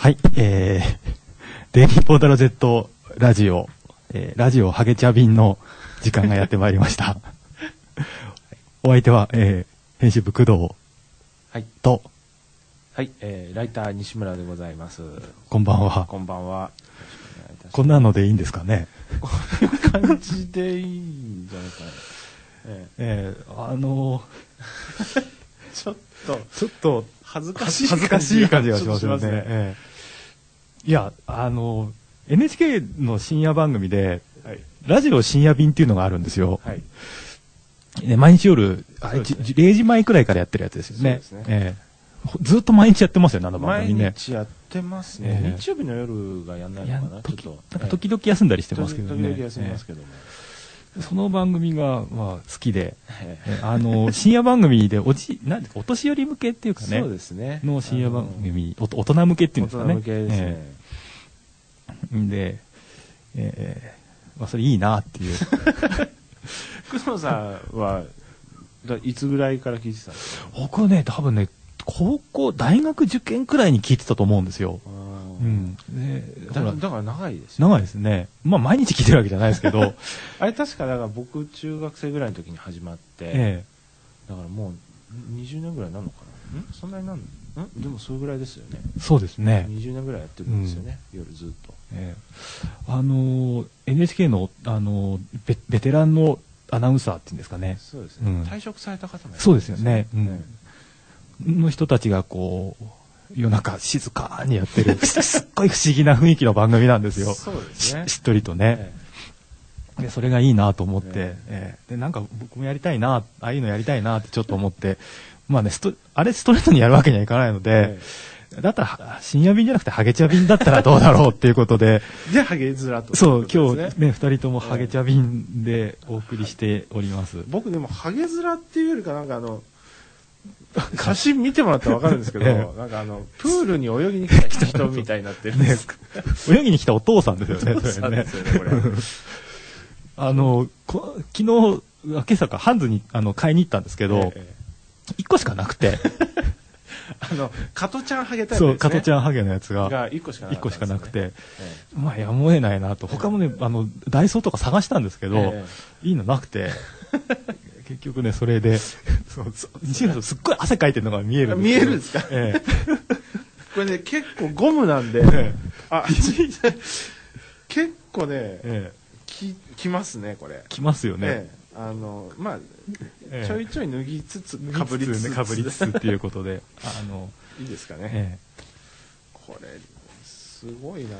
はい、デイリーポータル Z ラジオ、ラジオハゲチャ便の時間がやってまいりました。お相手は、編集部工藤と、 はい、ライター西村でございます。 こんばんは。 こんばんは。 こんなのでいいんですかね。 こういう感じでいいんじゃないかな。ちょっと恥ずかしい感じがしますよね。いや、NHK の深夜番組で、はい、ラジオ深夜便っていうのがあるんですよ。はい、毎日夜、0時前くらいからやってるやつですよね。そうですね。ずっと毎日やってますよね、あの番組ね。 毎日やってますね。日曜日の夜がやんないのかな、ちょっと。 なんか時々休んだりしてますけどね。 時々休みますけども。 その番組が、まあ、好きで、深夜番組でお年寄り向けっていうかね、 そうですね。 の深夜番組、大人向けっていうんですかね。 大人向けですね。 で、まあ、それいいなっていう。 工藤さんはいつぐらいから聞いてたんですか？ 僕はね、多分ね、大学受験くらいに聞いてたと思うんですよ。うん。 だから長いですよね。長いですね。まあ毎日聞いてるわけじゃないですけど。 あれ確かだから僕中学生ぐらいの時に始まって、だからもう20年ぐらいなのかな。そんなになんの？でもそれぐらいですよね。 そうですね。 20年ぐらいやってるんですよね。夜ずっと。 NHK のベテランのアナウンサーっていうんですかね。 そうですね。退職された方もいるんですよね。 そうですよね。の人たちがこう夜中静かにやってるすっごい不思議な雰囲気の番組なんですよ。 そうですね。 しっとりとね。でそれがいいなと思って、でなんか僕もやりたいな、ああいうのやりたいなってちょっと思って、まあねストレートにやるわけにはいかないので、だったら深夜便じゃなくてハゲチャ便だったらどうだろうっていうことで、 じゃあハゲ面と。 そう今日ね2人ともハゲチャ便でお送りしております。 僕でもハゲ面っていうよりかなんか写真見てもらったら分かるんですけど、なんかプールに泳ぎに来た人みたいになってるんです泳ぎに来たお父さんですよね。 そうですよね、これ。 昨日、今朝かハンズに買いに行ったんですけど、1個しかなくて。 加トちゃんハゲタイプですね。 そう、加トちゃんハゲのやつが 1個しかなくて。 まあ、やむを得ないなと。他もね、ダイソーとか探したんですけど、いいのなくて。結局ね、それで、西村さんすっごい汗かいてるのが見えるんです。 見えるんですか？これね、結構ゴムなんで、結構ね、きますね、これ。 きますよね。 まあ、ちょいちょい脱ぎつつ、かぶりつつっていうことで、 いいですかね。これ、すごいな。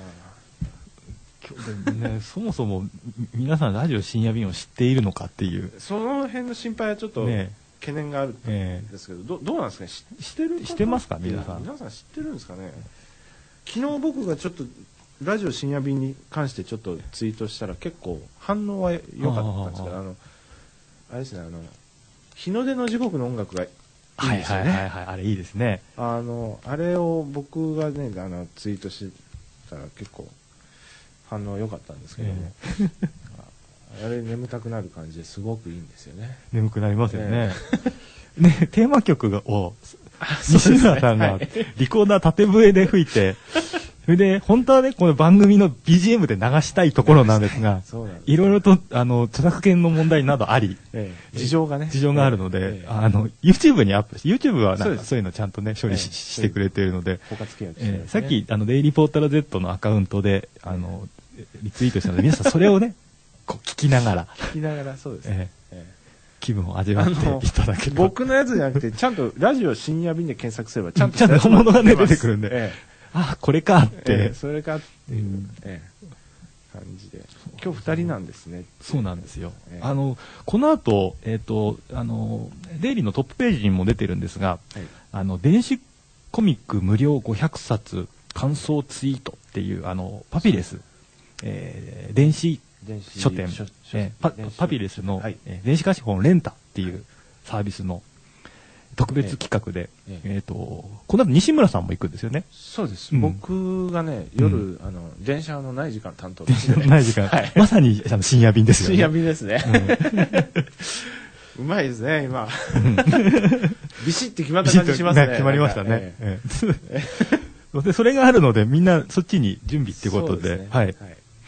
ね、そもそも皆さんラジオ深夜便を知っているのかっていうその辺の心配はちょっと懸念があるんですけど、どうなんですかね。 知ってますか皆さん。 皆さん知ってるんですかね。昨日僕がちょっとラジオ深夜便に関してちょっとツイートしたら結構反応は良かったんですけど、あれですね、日の出の時刻の音楽がいいですよね。 あれいいですね。 あれを僕がねツイートしたら結構反応良かったんですけども、あれ眠たくなる感じですごくいいんですよね。 眠くなりますよね。ね、テーマ曲を西村さんがリコーダー縦笛で吹いて、それで本当はねこの番組の BGM で流したいところなんですが、いろいろと著作権の問題などあり、 事情があるので、 YouTube にアップして、YouTube はなんかそういうのちゃんとね処理してくれているので、さっきデイリーポータル Z のアカウントでリツイートしたので、皆さんそれをね聞きながらそうですね。 気分を味わっていただければ。 僕のやつじゃなくてちゃんとラジオ深夜便で検索すればちゃんと本物がね出てくるんで、あ、これかって、 それかっていう感じで、今日2人なんですね。 そうなんですよ。この後デイリーのトップページにも出てるんですが、電子コミック無料500冊感想ツイートっていうパピレス、電子書店、パピレスの電子貸本レンタっていうサービスの特別企画で、この後西村さんも行くんですよね。 そうです。僕がね、夜、電車のない時間担当です。ない時間。まさに深夜便ですよね。 深夜便ですね。うまいですね、今。ビシッて決まった感じしますね。 決まりましたね。 でそれがあるのでみんなそっちに準備ってことで、 ね、 はい、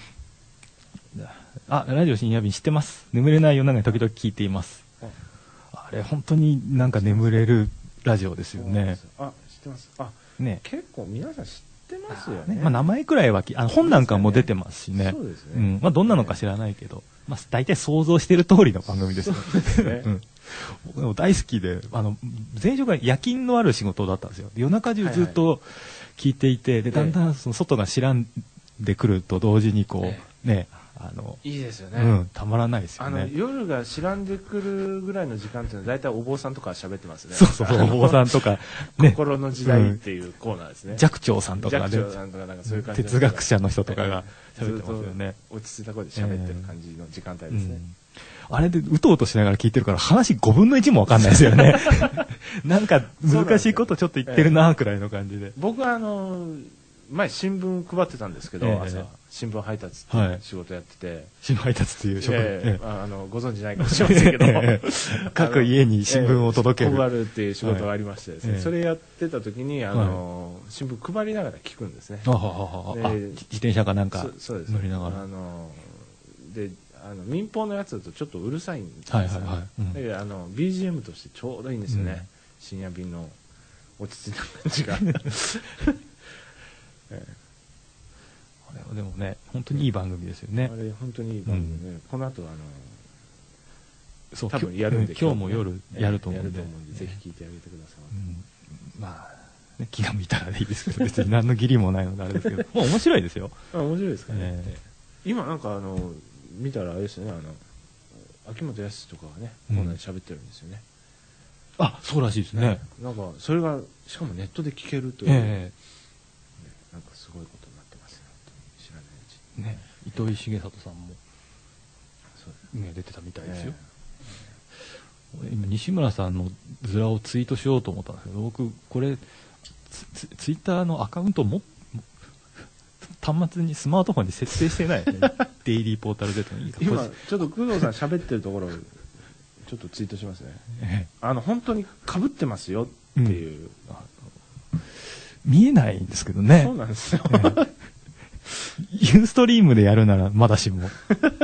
あ、ラジオ深夜便知ってます。眠れない夜中に時々聞いています。あれ本当になんか眠れるラジオですよね。 あ、知ってます。あ、 ね、 結構皆さん知ってますよね。 まあ、名前くらいは本なんかも出てますしね。 そうですね。 うん、まあどんなのか知らないけど、まあ大体想像してる通りの番組ですよね。そうですね。うん、僕も大好きで、前職が夜勤のある仕事だったんですよ。夜中中ずっと聞いていて、でだんだんその外が白んでくると同時にこう、ね、 いいですよね、 うん、たまらないですよね。 夜が白んでくるぐらいの時間っていうのは大体お坊さんとか喋ってますね。 そうそうそう、お坊さんとか、 ね、心の時代っていうコーナーですね。 寂聴さんとかね、哲学者の人とかが喋ってますよね。 落ち着いた声で喋ってる感じの時間帯ですね。 あれでうとうとしながら聞いてるから話5分の1も分かんないですよね。なんか難しいことちょっと言ってるなくらいの感じで。 僕は前新聞配ってたんですけど、朝新聞配達っていう仕事やってて、 新聞配達っていう職業、ご存知ないかもしれませんけど、 各家に新聞を届ける、 配るっていう仕事がありましてですね、それやってた時に新聞配りながら聞くんですね。 自転車かなんか乗りながら。 で民放のやつだとちょっとうるさいんですよね。BGM としてちょうどいいんですよね。深夜便の落ち着いた感じが。 あれはでもね、本当にいい番組ですよね。 あれ本当にいい番組で、この後多分やるんで、 今日も夜やると思うんで、 ぜひ聞いてあげてください。 まあ気が向いたらでいいですけど、別に何の義理もないのであれですけど、もう面白いですよ。 面白いですかね。今なんか見たらあれですよね、秋元康とかがね、こんなに喋ってるんですよね。 あ、そうらしいですね。 なんかそれがしかもネットで聞けるという、なんかすごいことになってますよ。知らないうちにね。糸井重里さんもね出てたみたいですよ。今西村さんのズラをツイートしようと思ったんですけど、僕これツイッターのアカウントも端末にスマートフォンに設定してない、ね、デイリーポータル Z のいいか。 今ちょっと工藤さん喋ってるところちょっとツイートしますね。本当に被ってますよっていう、 見えないんですけどね。 そうなんですよ。 ユーストリームでやるならまだしも。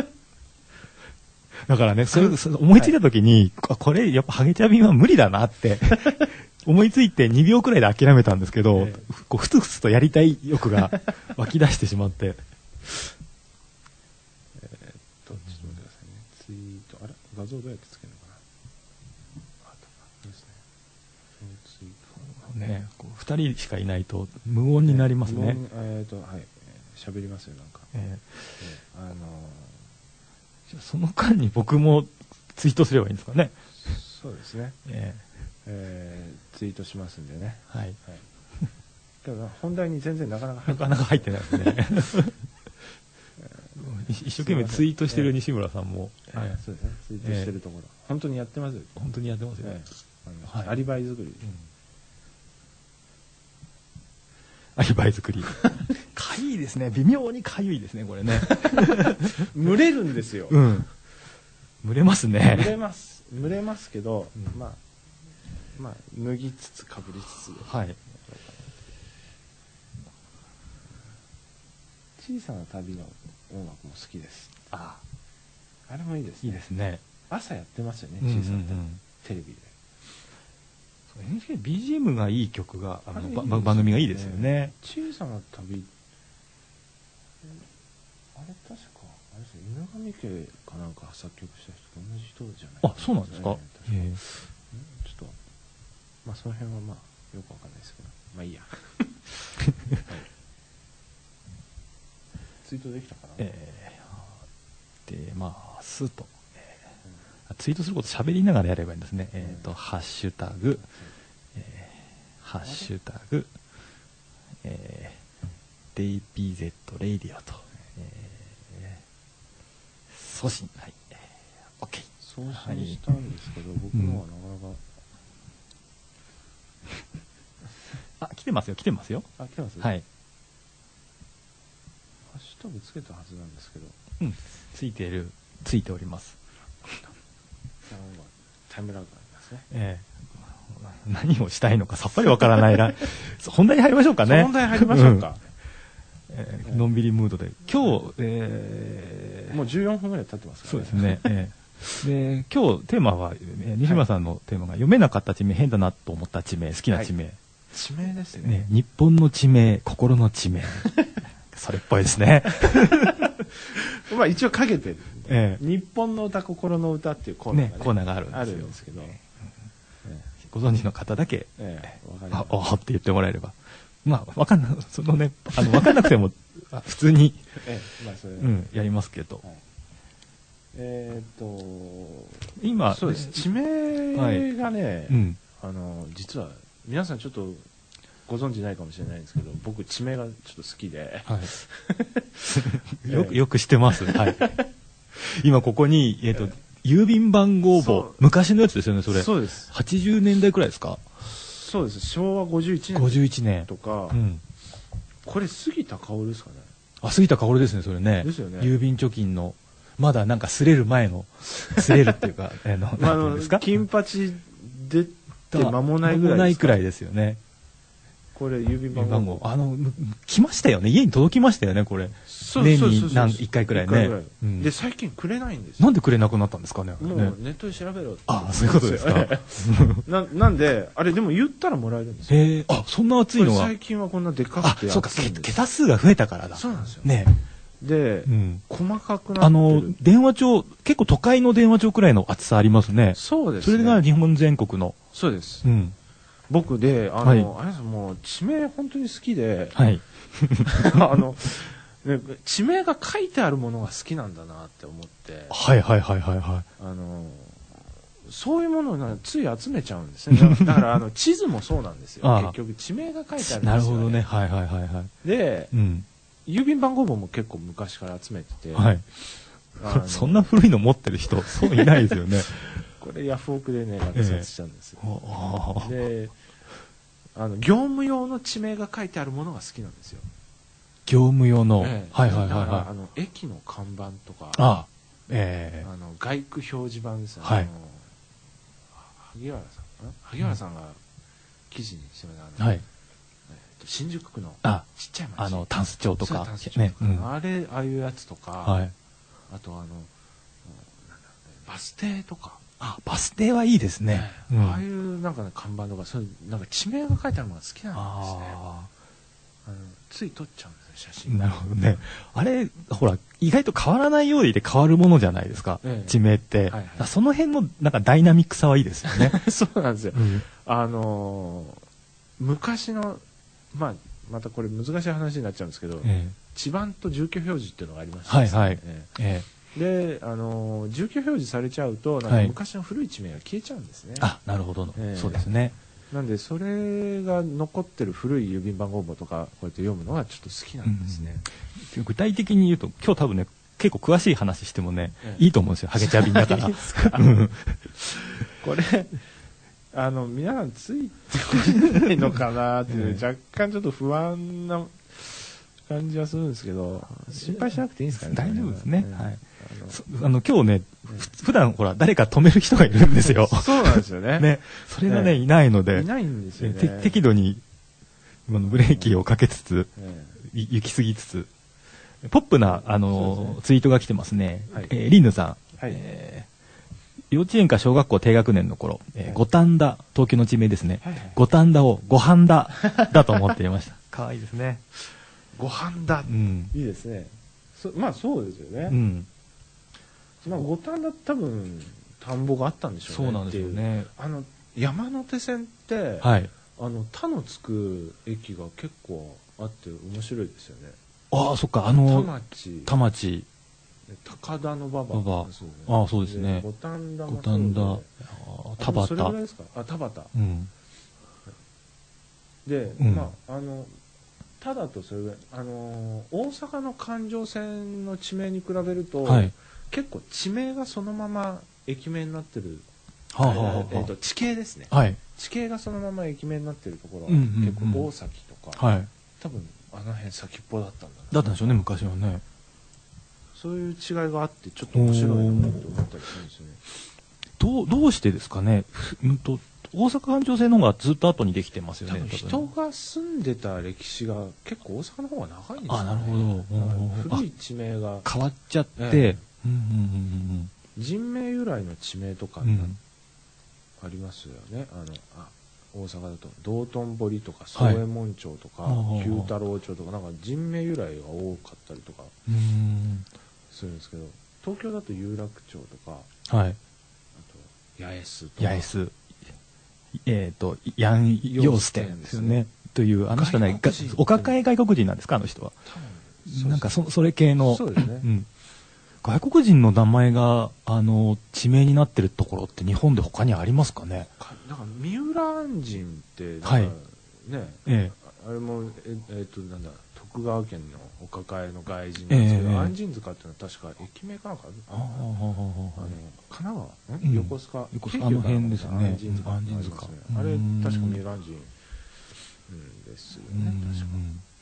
だからね、それ思いついた時に、これやっぱハゲチャビンは無理だなって思いついて2秒くらいで諦めたんですけど、こうふつふつとやりたい欲が湧き出してしまって。 ちょっと待ってくださいね。ツイート、画像どうやってつけるのかな。 ね、2人しかいないと無音になりますね。 喋りますよなんか。 その間に僕もツイートすればいいんですかね。 そうですね。ツイートしますんでね。 はい。 ただ本題に全然なかなか入ってないですね。一生懸命ツイートしてる西村さんも、 そうですね。ツイートしてるところ、本当にやってますよ。 本当にやってますよね。 アリバイ作り。 アリバイ作り。かゆいですね。微妙にかゆいですね、これね。 蒸れるんですよ。 蒸れますね。 蒸れますけど、まあ脱ぎつつかぶりつつ。 はい。 小さな旅の音楽も好きです。あれもいいですね。 いいですね。 朝やってますよね、小さな旅、テレビで。 NHK BGM がいい曲が番組がいいですよね。 小さな旅、あれ確かあれですね、犬神家かなんか作曲した人と同じ人じゃないかな。 あ、そうなんですか。ちょっとまあその辺はまあよくわかんないですけど、まあいいや。ツイートできたかな。 でまあスーと。ツイートすること喋りながらやればいいんですね。ハッシュタグ、ハッシュタグ、DayPZ レイディオと、送信、はい、OK。 送信したんですけど、僕のはなかなか。 来てますよ。 来てます。 はい。 ハッシュタグつけたはずなんですけど。 ついております。 タイムラグがありますね。 何をしたいのかさっぱりわからないな。本題に入りましょうかね。 本題入りましょうか。 のんびりムードで今日、 もう14分ぐらい経ってますからね。 そうですね。で今日テーマは、西村さんのテーマが読めなかった地名、変だなと思った地名、好きな地名、 地名ですね。 日本の地名、心の地名それっぽいですね。 まあ一応かけてる、日本の歌、心の歌っていうコーナーが、 コーナーがあるんですけど、ご存知の方だけ、おーって言ってもらえれば、まあわかんなそのねわかんなくても普通に、 まあそれやりますけど、 今そうです、地名がね、実は皆さんちょっとご存知ないかもしれないんですけど、僕地名がちょっと好きで、 よく知ってます。今ここに郵便番号簿、昔のやつですよね、それ。 そうです。 80年代くらいですか？ そうです。昭和51年とか、これ杉田薫ですかね。 杉田薫ですね、それね。 ですよね。 郵便貯金のまだなんか擦れる前の擦れるっていうか金八出て間もないぐらいですよね。 これ郵便番号来ましたよね、家に届きましたよね、これ。年に1回くらいね。 で最近くれないんですよ。なんでくれなくなったんですかね。 もうネットで調べろって。 そういうことですか。 なんであれでも言ったらもらえるんですよ。 そんな熱いのは。 最近はこんなでかくて。 そうか、桁数が増えたからだ。 そうなんですよね。 で、細かくなってる。 電話帳、結構都会の電話帳くらいの厚さありますね。 そうですね。 それが日本全国の。 そうです。僕で、あれですもう地名本当に好きで、地名が書いてあるものが好きなんだなって思って、そういうものをつい集めちゃうんですね。だから地図もそうなんですよ。結局地名が書いてあるんですよ。 なるほどね。 で、郵便番号簿も結構昔から集めてて、 そんな古いの持ってる人そういないですよね。 これヤフオクでね落札したんですよ。で、業務用の地名が書いてあるものが好きなんですよ。 業務用の、 駅の看板とか、外区表示板ですね。萩原さんが記事にしてた新宿区のちっちゃい町、 タンス町とか、 ああいうやつとか、あとバス停とか。 バス停はいいですね。 ああいうなんかね看板とか、そういうなんか地名が書いてあるのが好きなんですね。つい撮っちゃうんですね、写真。 なるほどね。あれほら意外と変わらないようでいて変わるものじゃないですか、地名って。その辺のなんかダイナミックさはいいですよね。 そうなんですよ。昔のまたこれ難しい話になっちゃうんですけど、地番と住居表示っていうのがありましてで、住居表示されちゃうとなんか昔の古い地名が消えちゃうんですね。 なるほど、そうですね。 なんでそれが残ってる古い郵便番号簿とかこうやって読むのがちょっと好きなんですね。 具体的に言うと今日多分ね結構詳しい話してもね、いいと思うんですよ、ハゲチャビンだから。 これ皆さんついてこないのかなっていう若干ちょっと不安な感じはするんですけど、心配しなくていいんですかね。 大丈夫ですね。今日ね、普段ほら誰か止める人がいるんですよ。 そうなんですよね。 それがねいないので、 いないんですよね。 適度にブレーキをかけつつ、行き過ぎつつ、ポップなツイートが来てますね。リンヌさん、幼稚園か小学校低学年の頃、五反田、東京の地名ですね。五反田をごはんだだと思っていました。可愛いですね。 ごはんだ、いいですね。まあそうですよね。五反田多分田んぼがあったんでしょうね。 そうなんですよね。 山手線って田のつく駅が結構あって面白いですよね。 そっか、田町、 高田の馬場。 そうですね。 五反田、 田端。 それぐらいですか。田端。で、ただとそれぐらい、大阪の環状線の地名に比べると、結構地名がそのまま駅名になってる、地形ですね。地形がそのまま駅名になってるところは結構大崎とか、多分あの辺先っぽだったんだったんでしょうね、昔はね。 そういう違いがあってちょっと面白いなと思ったりするんですよね。 どうしてですかね。 大阪環状線の方がずっと後にできてますよね。 人が住んでた歴史が結構大阪の方が長いんですよね。 あ、なるほど。 古い地名が変わっちゃって、 人名由来の地名とかありますよね。大阪だと道頓堀とか宗右衛門町とか九太郎町とか、なんか人名由来が多かったりとかするんですけど、東京だと有楽町とか、 はい、あと八重洲とか、 八重洲、ヤン・ヨーステンですよね。というあの人はね、お抱え外国人なんですか、あの人は。なんかそれ系の。 そうですね。 外国人の名前が地名になってるところって日本で他にありますかね。 なんか三浦按針ってはいね、あれもなんだ、徳川県のお抱えの外人なんですけど、按針塚っていうのは確か駅名かなんか神奈川、横須賀、 あの辺ですよね。 按針塚、あれ確か三浦按針ですよね、確か。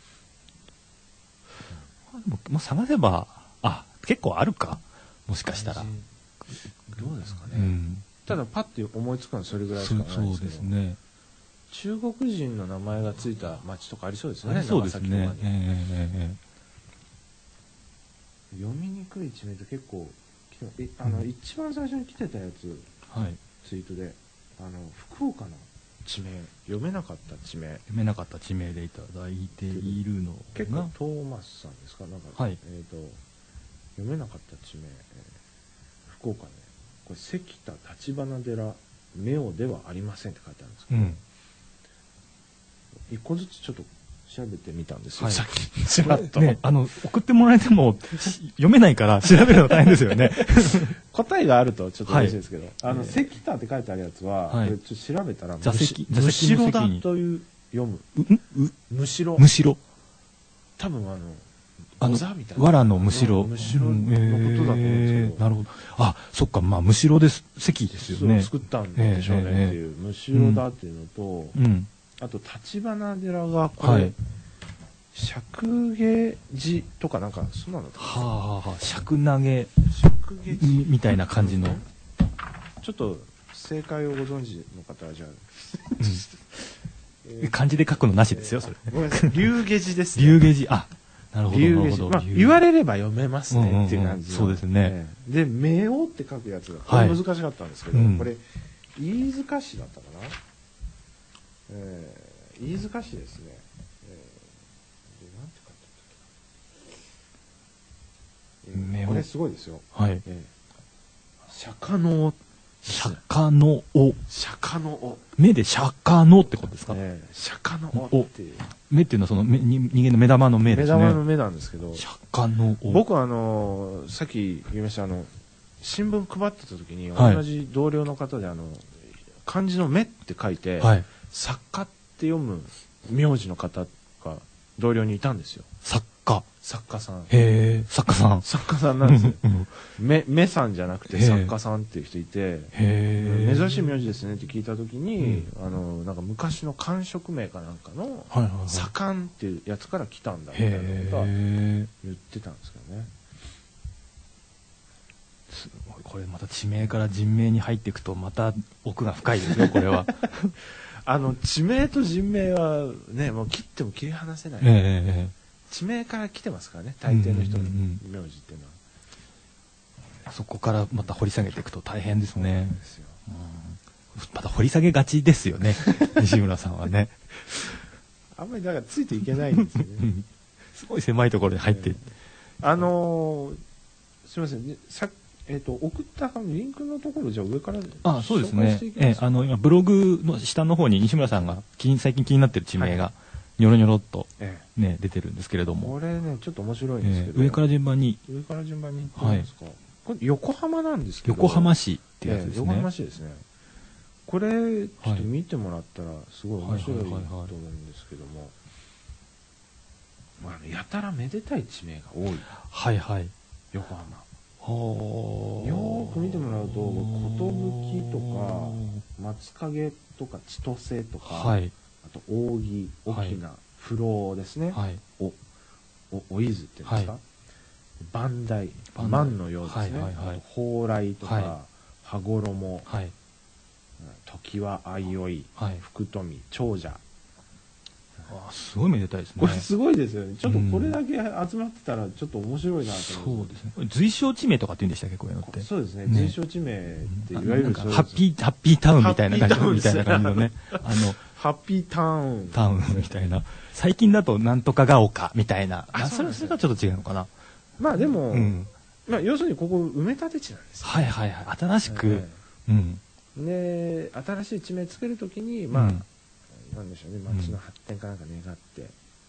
まあ探せば結構あるか、もしかしたら。 どうですかね。ただパッて思いつくのはそれぐらいしかないですけど。そうですね。中国人の名前がついた町とかありそうですよね。 そうですね。 読みにくい地名って結構一番最初に来てたやつ、ツイートで福岡の地名、読めなかった地名でいただいているのが結構トーマスさんですか、なんか、読めなかった地名、福岡ね、これ関田立花寺明ではありませんって書いてあるんですけど、一個ずつちょっと調べてみたんですよ、さっきちらっと、 送ってもらえても読めないから調べるの大変ですよね。 答えがあるとちょっと嬉しいですけど、関田って書いてあるやつは、これちょっと調べたらむしろだという読む、むしろ多分藁のむしろのことだと思うんですけど、 なるほど。そっか、まあむしろです、関ですよね。 作ったんでしょうねっていう、むしろだっていうのと、あと立花寺がこれ釈下寺とかなんかそんなのだったんです釈投げみたいな感じの。 ちょっと正解をご存知の方はじゃあ漢字で書くのなしですよ、それ。 ごめんなさい、龍下寺ですね。 龍下寺、なるほど。 言われれば読めますねっていう感じ。 そうですね。 で、明王って書くやつがこれ難しかったんですけど、これ飯塚市だったかな。飯塚市ですね。なんて書いてあったっけ。これすごいですよ。釈迦の釈迦のお。 釈迦のお。 目で釈迦のってことですか。 釈迦のおっていう。 目っていうのはその人間の目玉の目ですね。 目玉の目なんですけど。 釈迦のお。 僕さっき言いました新聞配ってた時に同じ同僚の方で漢字の目って書いて作家って読む名字の方が同僚にいたんですよ。作家さん。 作家さんなんですよ。目さんじゃなくて作家さんっていう人いて、珍しい名字ですねって聞いた時に、なんか昔の官職名かなんかの左官っていうやつから来たんだみたいなことは言ってたんですけどね。 すごい、これまた地名から人名に入っていくとまた奥が深いですよ、これは。 地名と人名はね、もう切っても切り離せない。地名から来てますからね、大抵の人の名字っていうのは。 そこからまた掘り下げていくと大変ですね。また掘り下げがちですよね、西村さんはね。 あんまりだからついていけないんですよね。 すごい狭いところに入って。 すみません、送ったリンクのところじゃあ上からそうですね。今ブログの下の方に西村さんが最近気になってる地名がニョロニョロっとね出てるんですけれども。 これねちょっと面白いんですけど。 上から順番に。 行ってみますか。これ横浜なんですけど。 横浜市ってやつですね。 横浜市ですね。これちょっと見てもらったらすごい面白いと思うんですけども、やたらめでたい地名が多い。横浜。よーく見てもらうと寿とか松影とか千歳とか、あと扇、沖縄、不老ですね。お伊豆っていうんですか。磐梯、万のようですね。蓬莱とか羽衣、 常盤相生、福富、長者。 すごいめでたいですね。 これすごいですよね。ちょっとこれだけ集まってたらちょっと面白いなと思そうですね。随称地名とかって言うんでしたっけ、こういうのって。 そうですね。随称地名っていわゆるハッピータウンみたいな感じみたいな感じのね。 ハッピータウン。 タウンみたいな。最近だとなんとかが丘みたいな。それがちょっと違うのかな。 まあでも、要するにここ埋め立て地なんですよ。 はいはいはい。新しく。 で、新しい地名つけるときに、まあ、なんでしょうね、町の発展かなんか願って、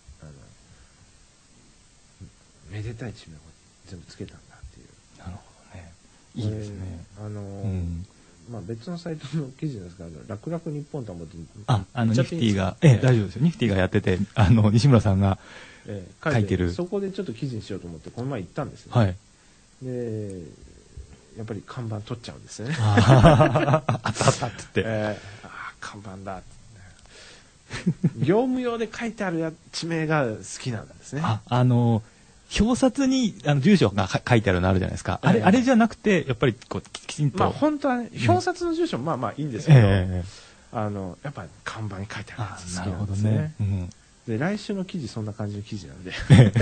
めでたい地名を全部つけたんだっていう。 なるほどね。いいですね。 まあ別のサイトの記事ですから、楽々日本と思って、 ニフティが、大丈夫ですよ。ニフティがやってて、西村さんが書いてる。 そこでちょっと記事にしようと思って、この前行ったんですね。 はい。 で、やっぱり看板取っちゃうんですね。 あったって。 看板だって。業務用で書いてある地名が好きなんですね。 表札に住所が書いてあるのあるじゃないですか。あれじゃなくて、やっぱりこうきちんと。 まあ本当はね、表札の住所まあまあいいんですけど、やっぱり看板に書いてあるやつ好きなんですね。で、来週の記事そんな感じの記事なんで。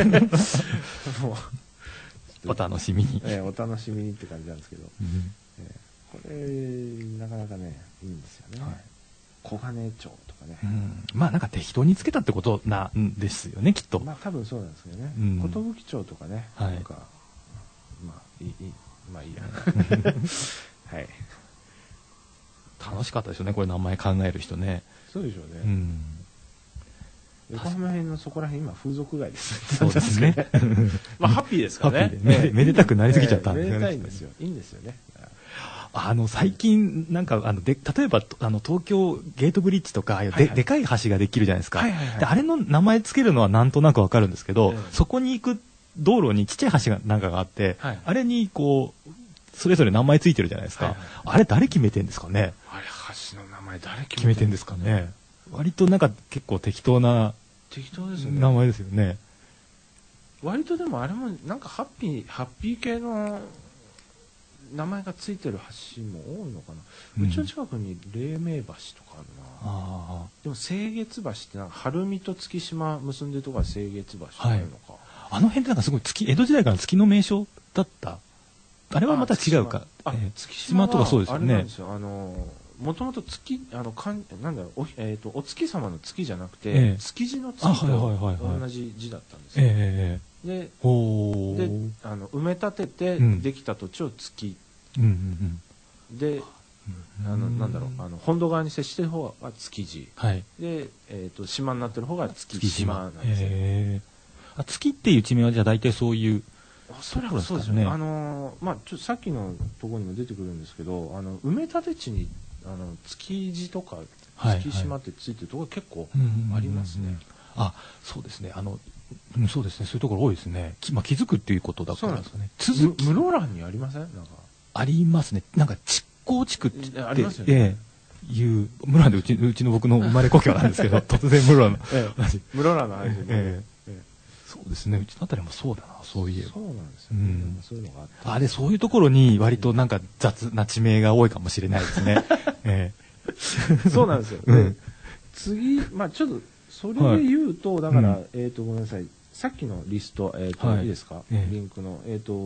お楽しみに。 お楽しみにって感じなんですけど。これ、なかなかね、いいんですよね。小金町とかね。 まあなんか適当につけたってことなんですよね、きっと。 まあ多分そうなんですけどね。寿町とかね。なんか、まあいいや。はい。 楽しかったですよね、これ名前考える人ね。 そうでしょうね。横浜辺のそこら辺今風俗街ですそうですね。 まあハッピーですからね。 めでたくなりすぎちゃったんですよね。 めでたいんですよ。いいんですよね。 最近なんか例えば東京ゲートブリッジとかでかい橋ができるじゃないですか。であれの名前つけるのはなんとなくわかるんですけど、そこに行く道路にちっちゃい橋がなんかがあって、あれにこうそれぞれ名前ついてるじゃないですか。あれ誰決めてんですかね。 あれ橋の名前誰決めてんですかね。割となんか結構適当な名前ですよね。 割とでもあれもなんかハッピー系の名前がついてる橋も多いのかな。うちの近くに黎明橋とかあるな。でも清月橋ってなんか晴海と月島結んでるとこは清月橋ってあるのか。 あの辺ってなんかすごい江戸時代から月の名所だった。あれはまた違うか。 月島とかそうですよね。 もともと月なんだろうお月様の月じゃなくて築地の月と同じ字だったんですよ。で埋め立ててできた土地を月でなんだろう本土側に接してる方は築地で島になってる方が月島なんですね。 月っていう地名はじゃあ大体そういうおそらくそうですよね。まあさっきのところにも出てくるんですけど埋め立て地に築地とか月島ってついてるところ結構ありますね。 そうですね。そうですね。そういうところ多いですね。気づくっていうことだからですね。 室蘭にありません？なんかありますね。なんか築港地区ってありますよね。 いう室蘭でうちの僕の生まれ故郷なんですけど、突然室蘭の室蘭の話で。 そうですね。うちのあたりもそうだな。そういえば。 そうなんですよね。そういうのがあって。 そういうところに割となんか雑な地名が多いかもしれないですね。 そうなんですよ。次、まあちょっとそれで言うと、だからごめんなさい。さっきのリストいいですか？リンクの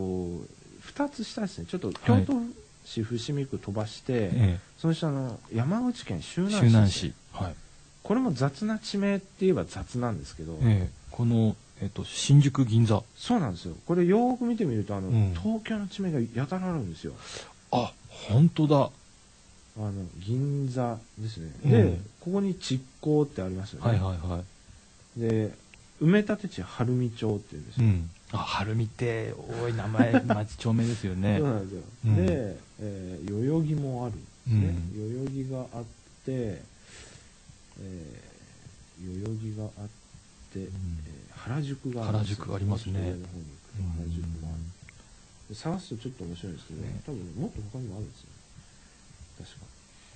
2つ下ですね。ちょっと京都市伏見区飛ばして、その下の山口県周南市。これも雑な地名って言えば雑なんですけど。 この新宿銀座。 そうなんですよ。これよーく見てみると東京の地名がやたらあるんですよ。 本当だ。 銀座ですね。でここに築港ってありますよね。で埋め立て地晴海町っていうんですよ。 晴海って多い名前町町名ですよね。 そうなんですよ。で代々木もあるんですね。代々木があって代々木があって原宿があるんですよ。 原宿ありますね。 原宿もある。探すとちょっと面白いんですけどね。多分もっと他にもあるんですよ。確か。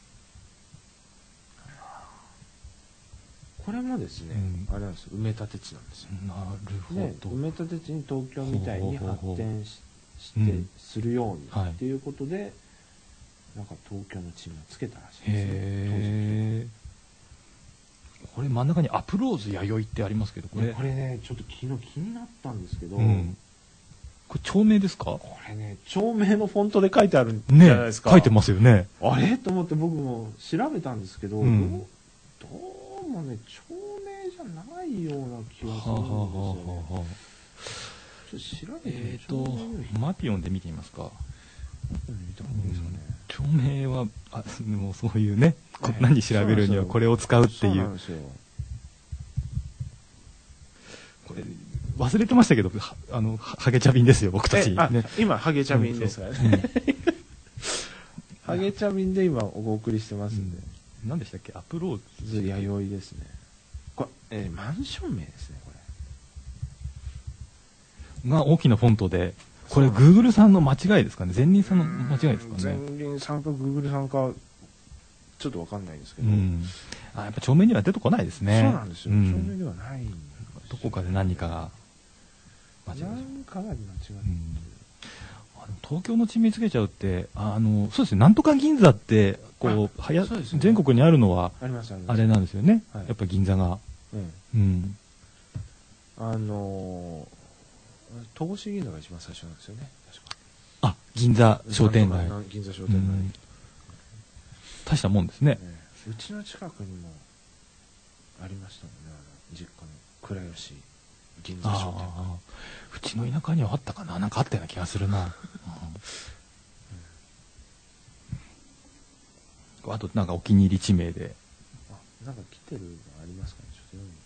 これもですね、あれなんですよ。埋め立て地なんですよ。 なるほど。 埋め立て地に東京みたいに発展してするようにっていうことでなんか東京の地名をつけたらしいですへえ。これ真ん中にアプローズ弥生ってありますけど、 これねちょっと昨日気になったんですけど、 これ町名ですか？ これね町名のフォントで書いてあるんじゃないですか。 書いてますよね。 あれと思って僕も調べたんですけど、どうもね町名じゃないような気がするんですよね。ちょっと調べてマピオンで見てみますか。 見た方がいいですかね。 町名はもうそういうね、何調べるにはこれを使うっていう。そうなんですよ。これ忘れてましたけど、ハゲ茶瓶ですよ僕たち、ね。 今ハゲ茶瓶ですからね。ハゲ茶瓶で今お送りしてますんで。 何でしたっけ？アプローズ弥生ですね。これマンション名ですねこれ。が大きなフォントで。これ Google さんの間違いですかね？前任さんの間違いですかね？ 前任さんか Google さんかちょっとわかんないんですけど、 やっぱ町名には出てこないですね。 そうなんですよ。町名ではない。 どこかで何かが間違い。何かが間違ってる。 東京の地名つけちゃうってそうですね。なんとか銀座ってこう全国にあるのはあれなんですよね。やっぱ銀座が。 戸越銀座が一番最初なんですよね。確か。 あ、銀座商店街。 銀座商店街。 大したもんですね。 うちの近くにもありましたもんね。実家の倉吉銀座商店街。 うちの田舎にはあったかな。なんかあったような気がするな。あとなんかお気に入り地名で。 なんか来てるのありますかね。ちょっと読んで。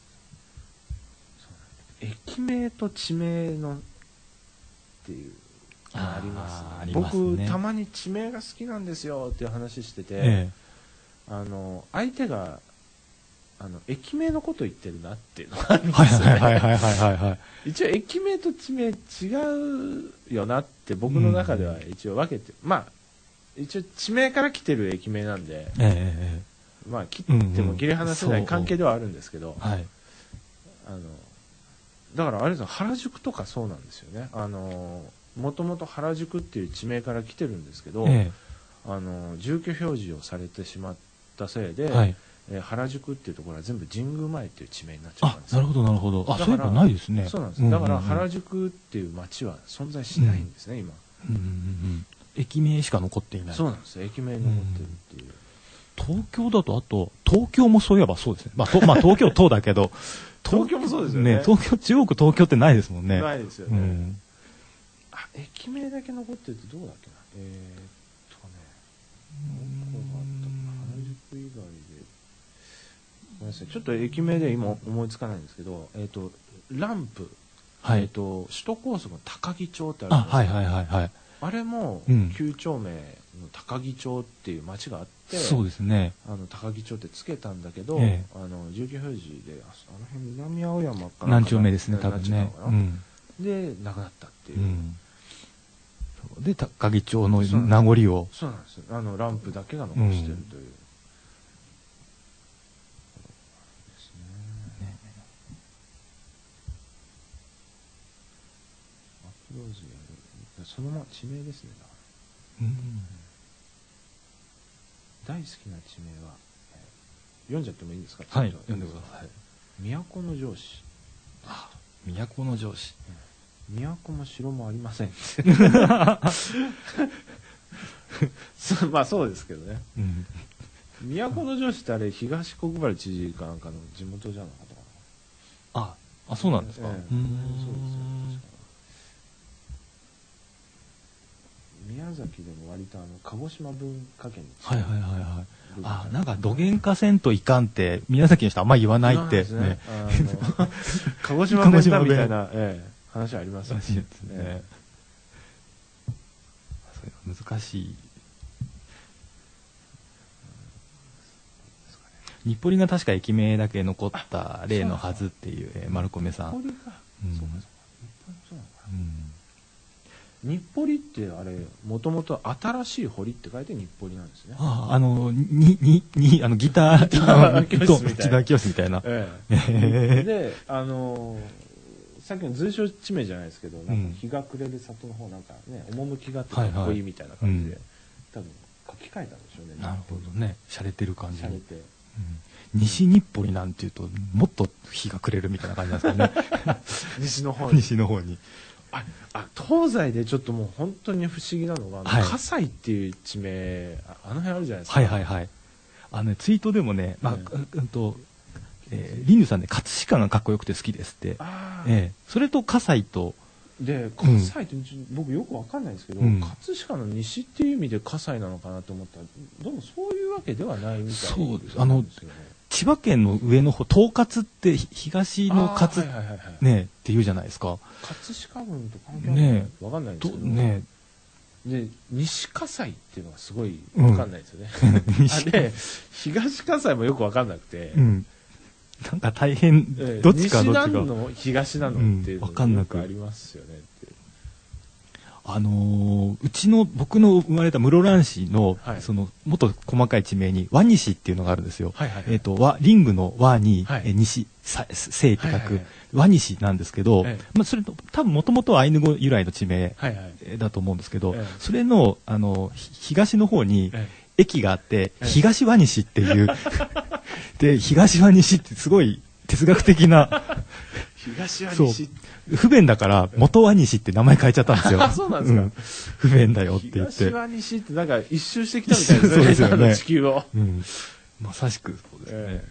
駅名と地名のっていうのがありますね。僕たまに地名が好きなんですよっていう話してて、相手が駅名のこと言ってるなっていうのがあるんですよね。一応駅名と地名違うよなって僕の中では一応分けて、まあ一応地名から来てる駅名なんで、まあ切っても切り離せない関係ではあるんですけど、だからあれですよ、原宿とかそうなんですよね。もともと原宿っていう地名から来てるんですけど、住居表示をされてしまったせいで、原宿っていうところは全部神宮前っていう地名になっちゃったんですよ。 なるほどなるほど。そういえばないですね。 そうなんです。だから原宿っていう街は存在しないんですね、今。 駅名しか残っていない。 そうなんです。駅名に残ってるっていう。 東京だとあと東京もそういえばそうですね。まあ東京都だけど。 東京もそうですよね。 中央区東京ってないですもんね。 ないですよね。駅名だけ残ってるってどうだっけな。どこがあったかな。原宿以外で。ごめんなさい。ちょっと駅名で今思いつかないんですけど、ランプ。首都高速の高木町ってあるんですよ。あれも旧町名の高木町っていう町があって、 そうですね。 高木町ってつけたんだけど、住居表示で辺南青山から何丁目ですね多分ね。 で亡くなったっていう。 で高木町の名残を。 そうなんです。ランプだけが残してるという。アプローズやる。そのまま地名ですね。大好きな地名は読んじゃってもいいですか？ はい、読んでください。 都城市。 都城市。 都も城もありません。まあそうですけどね。都城市ってあれ東国原知事かなんかの地元じゃなかったかな。そうなんですか。 そうですよ。宮崎でも割と鹿児島文化圏に近い。 なんかどげんかせんといかんって宮崎の人あんまり言わないって。 鹿児島弁だみたいな話ありますね。 難しい。日暮里が確か駅名だけ残った例のはずっていう丸米さん。 日暮里ってあれもともと新しい堀って書いて日暮里なんですね。 ギター教室みたいな。 でさっきの随所地名じゃないですけど、なんか日が暮れる里の方なんかね趣があってかっこいいみたいな感じで、多分書き換えたんでしょうね。 なるほどね。洒落てる感じに。 洒落て、 西日暮里なんていうともっと日が暮れるみたいな感じなんですかね。 西の方に。 西の方に。 東西でちょっともう本当に不思議なのが、 はい葛西っていう地名、あの辺あるじゃないですか。 はいはいはい。ツイートでもね、リンヌさんね、葛飾がかっこよくて好きですって。それと葛西と。 で、葛西って僕よくわかんないんですけど、 うん、 葛飾の西っていう意味で葛西なのかなと思ったら、どうもそういうわけではないみたいですよね。 そうです。千葉県の上の方、東葛って東の葛ねって言うじゃないですか。 葛飾郡と関係あるのかわかんないんですけど。 ね。 で、西葛西っていうのがすごいわかんないですよね。で、東葛西もよくわかんなくて。 なんか大変、どっちかどっちか。 西なの東なのっていうのがよくありますよねって。 僕の生まれた室蘭市の、もっと細かい地名に、輪西っていうのがあるんですよ。リングの輪に、西、西って書く、輪西なんですけど、それと、多分もともとはアイヌ語由来の地名だと思うんですけど、それの、東の方に、駅があって、東輪西っていう、で、東輪西ってすごい哲学的な、 東輪西不便だから元輪西って名前変えちゃったんですよ。 そうなんですか。 不便だよって言って。 東輪西ってなんか一周してきたみたいですね。そうですよね。地球を。 まさしくそうですね。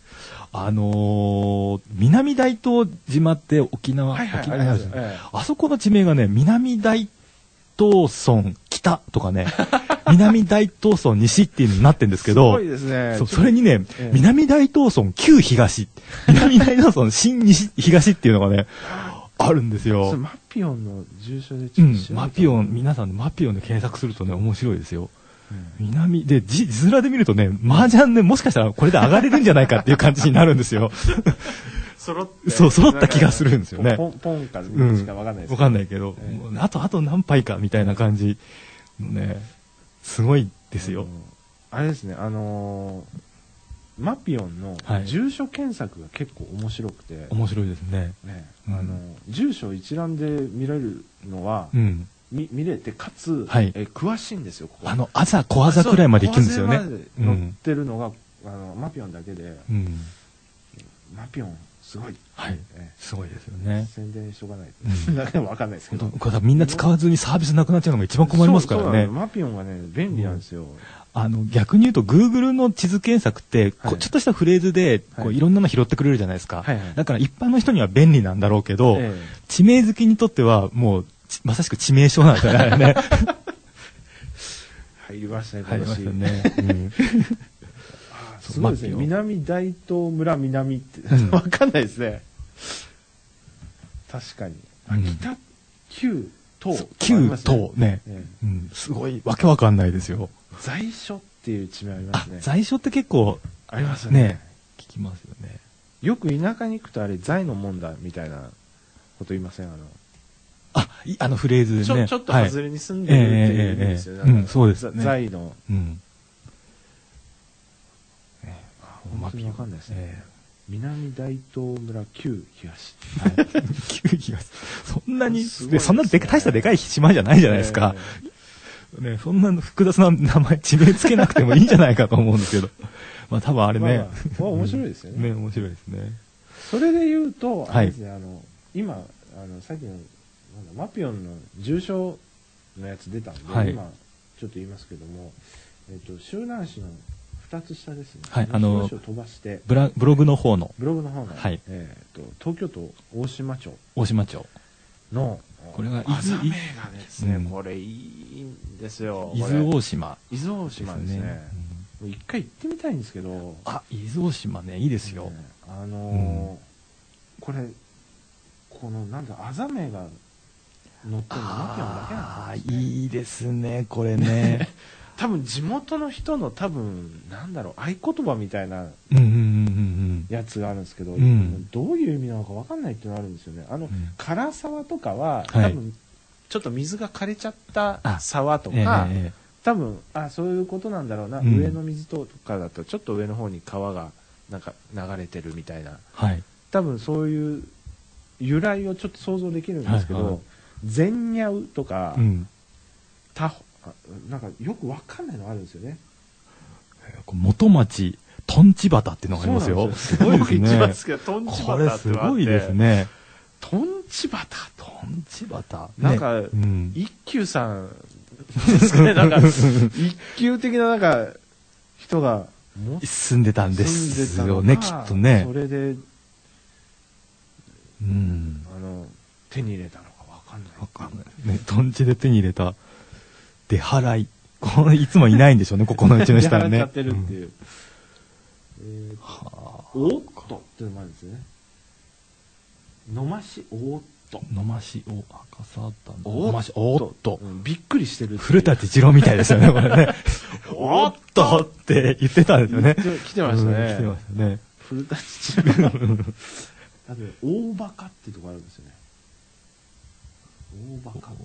南大東島って沖縄にあるじゃないですか。あそこの地名がね、南大東村北とかね、南大東村西っていうのになってるんですけど、 すごいですね。 それにね、南大東村旧東、南大東村新西東っていうのがね、あるんですよ。 マピオンの住所でマピオン、皆さんでマピオンで検索するとね、面白いですよ。南で、字面で見るとね、麻雀ね、もしかしたらこれで上がれるんじゃないかっていう感じになるんですよ。揃った気がするんですよね。 ポンから見るしかわかんないです。 わかんないけど、あと何杯かみたいな感じ。ね、すごいですよ。 あれですね、マピオンの住所検索が結構面白くて。 面白いですね。 住所一覧で見られるのは、見れて、かつ、詳しいんですよ、ここ。 小朝くらいまで行くんですよね。 載ってるのが、マピオンだけで、マピオン、すごい。 すごいですよね。 宣伝しとかないと。だけわかんないですけど。 みんな使わずにサービスなくなっちゃうのが一番困りますからね。 マピオンがね、便利なんですよ。 逆に言うと、Google の地図検索って、ちょっとしたフレーズで、いろんなの拾ってくれるじゃないですか。だから一般の人には便利なんだろうけど、地名好きにとっては、もう、まさしく致命傷なんですよね。 入りましたね、 入りましたね。 すごいですね。南大東村南って、わかんないですね。確かに。北、旧、東。 旧、東ね。すごい、わけわかんないですよ。 在所っていう地名ありますね。 在所って結構、 ありますね。 聞きますよね。 よく田舎に行くとあれ、在のもんだみたいなこと言いません？ フレーズでね。 ちょっと外れに住んでるっていう意味ですよね。 そうですね。 在の。 本当にわかんないですね。南大東村旧東。 旧東。そんな大したでかい島じゃないじゃないですか。そんな複雑な名前、地名つけなくてもいいんじゃないかと思うんですけど。まあ多分あれね。 面白いですよね。 面白いですね。 それで言うと、あれですね、今、さっきの、マピオンの住所のやつ出たんで、今、ちょっと言いますけども、周南市の2つ下ですね。住所を飛ばして、 ブログの方の。 東京都大島町。の、 これが、 あざめがですね、これいいんですよ。 伊豆大島。 伊豆大島ですね。一回行ってみたいんですけど。 伊豆大島ね、いいですよ。 これ、あざめが乗ってるのマピオンだけなんですね。 いいですね、これね。 多分地元の人の合言葉みたいなやつがあるんですけど、どういう意味なのか分かんないっていうのがあるんですよね。唐沢とかは、多分ちょっと水が枯れちゃった沢とか、多分そういうことなんだろうな、上の水とかだとちょっと上の方に川がなんか流れてるみたいな、多分そういう由来をちょっと想像できるんですけど、善にゃうとか、 なんかよくわかんないのあるんですよね。 元町とんち畑っていうのがありますよ。すごいですね。 一番好きなとんち畑ってこれすごいですね。 とんち畑。 とんち畑。 なんか、一休さんですかね。なんか、一休的ななんか、人が住んでたんですよね、きっとね。 それで、手に入れたのかわかんない。 わかんない。ね、とんちで手に入れた出払い。これいつもいないんでしょうね、ここのうちの人はね。 出払っちゃってるっていう。おっとっていうのもあるんですよね。野増おっと。 野増赤沢田おっと。びっくりしてる。 古舘二郎みたいですよね、これね。おっとって言ってたんですよね。 来てましたね。 来てましたね。 古舘二郎。あと大バカっていうところあるんですよね。大バカ。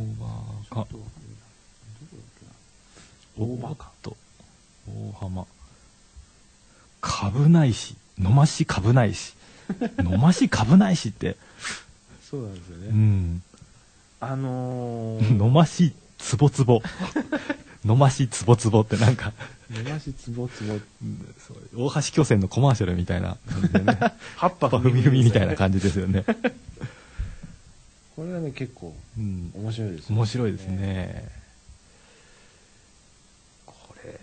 大バカと大浜株ないし野増株ないし野増株ないしってそうなんですよね。 野増つぼつぼ野増つぼつぼってなんか野増つぼつぼ大橋巨船のコマーシャルみたいな感じでね葉っぱふみふみみたいな感じですよね。 これはね結構面白いですね。 面白いですね。これ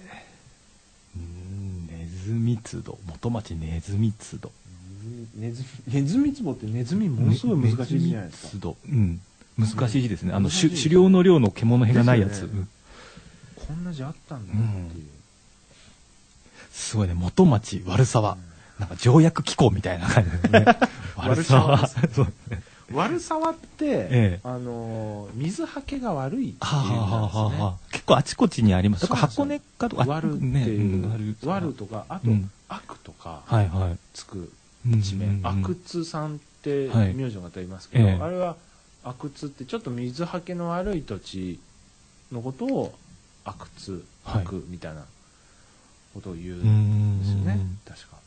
ネズミツド元町ネズミツドネズミツボってネズミものすごい難しい字じゃないですか。 難しい字ですね。狩猟の猟の獣毛がないやつ、 こんな字あったんだっていう、 すごいね。元町悪沢、なんか条約機構みたいな感じですね。悪沢そうね。 悪沢って、水はけが悪いっていうなんですね。 結構あちこちにあります。箱根かとか悪っていう悪とか、あと悪とかつく地名、阿久津さんって名字の方いますけど、あれは阿久津ってちょっと水はけの悪い土地のことを阿久津みたいなことを言うんですよね、確か。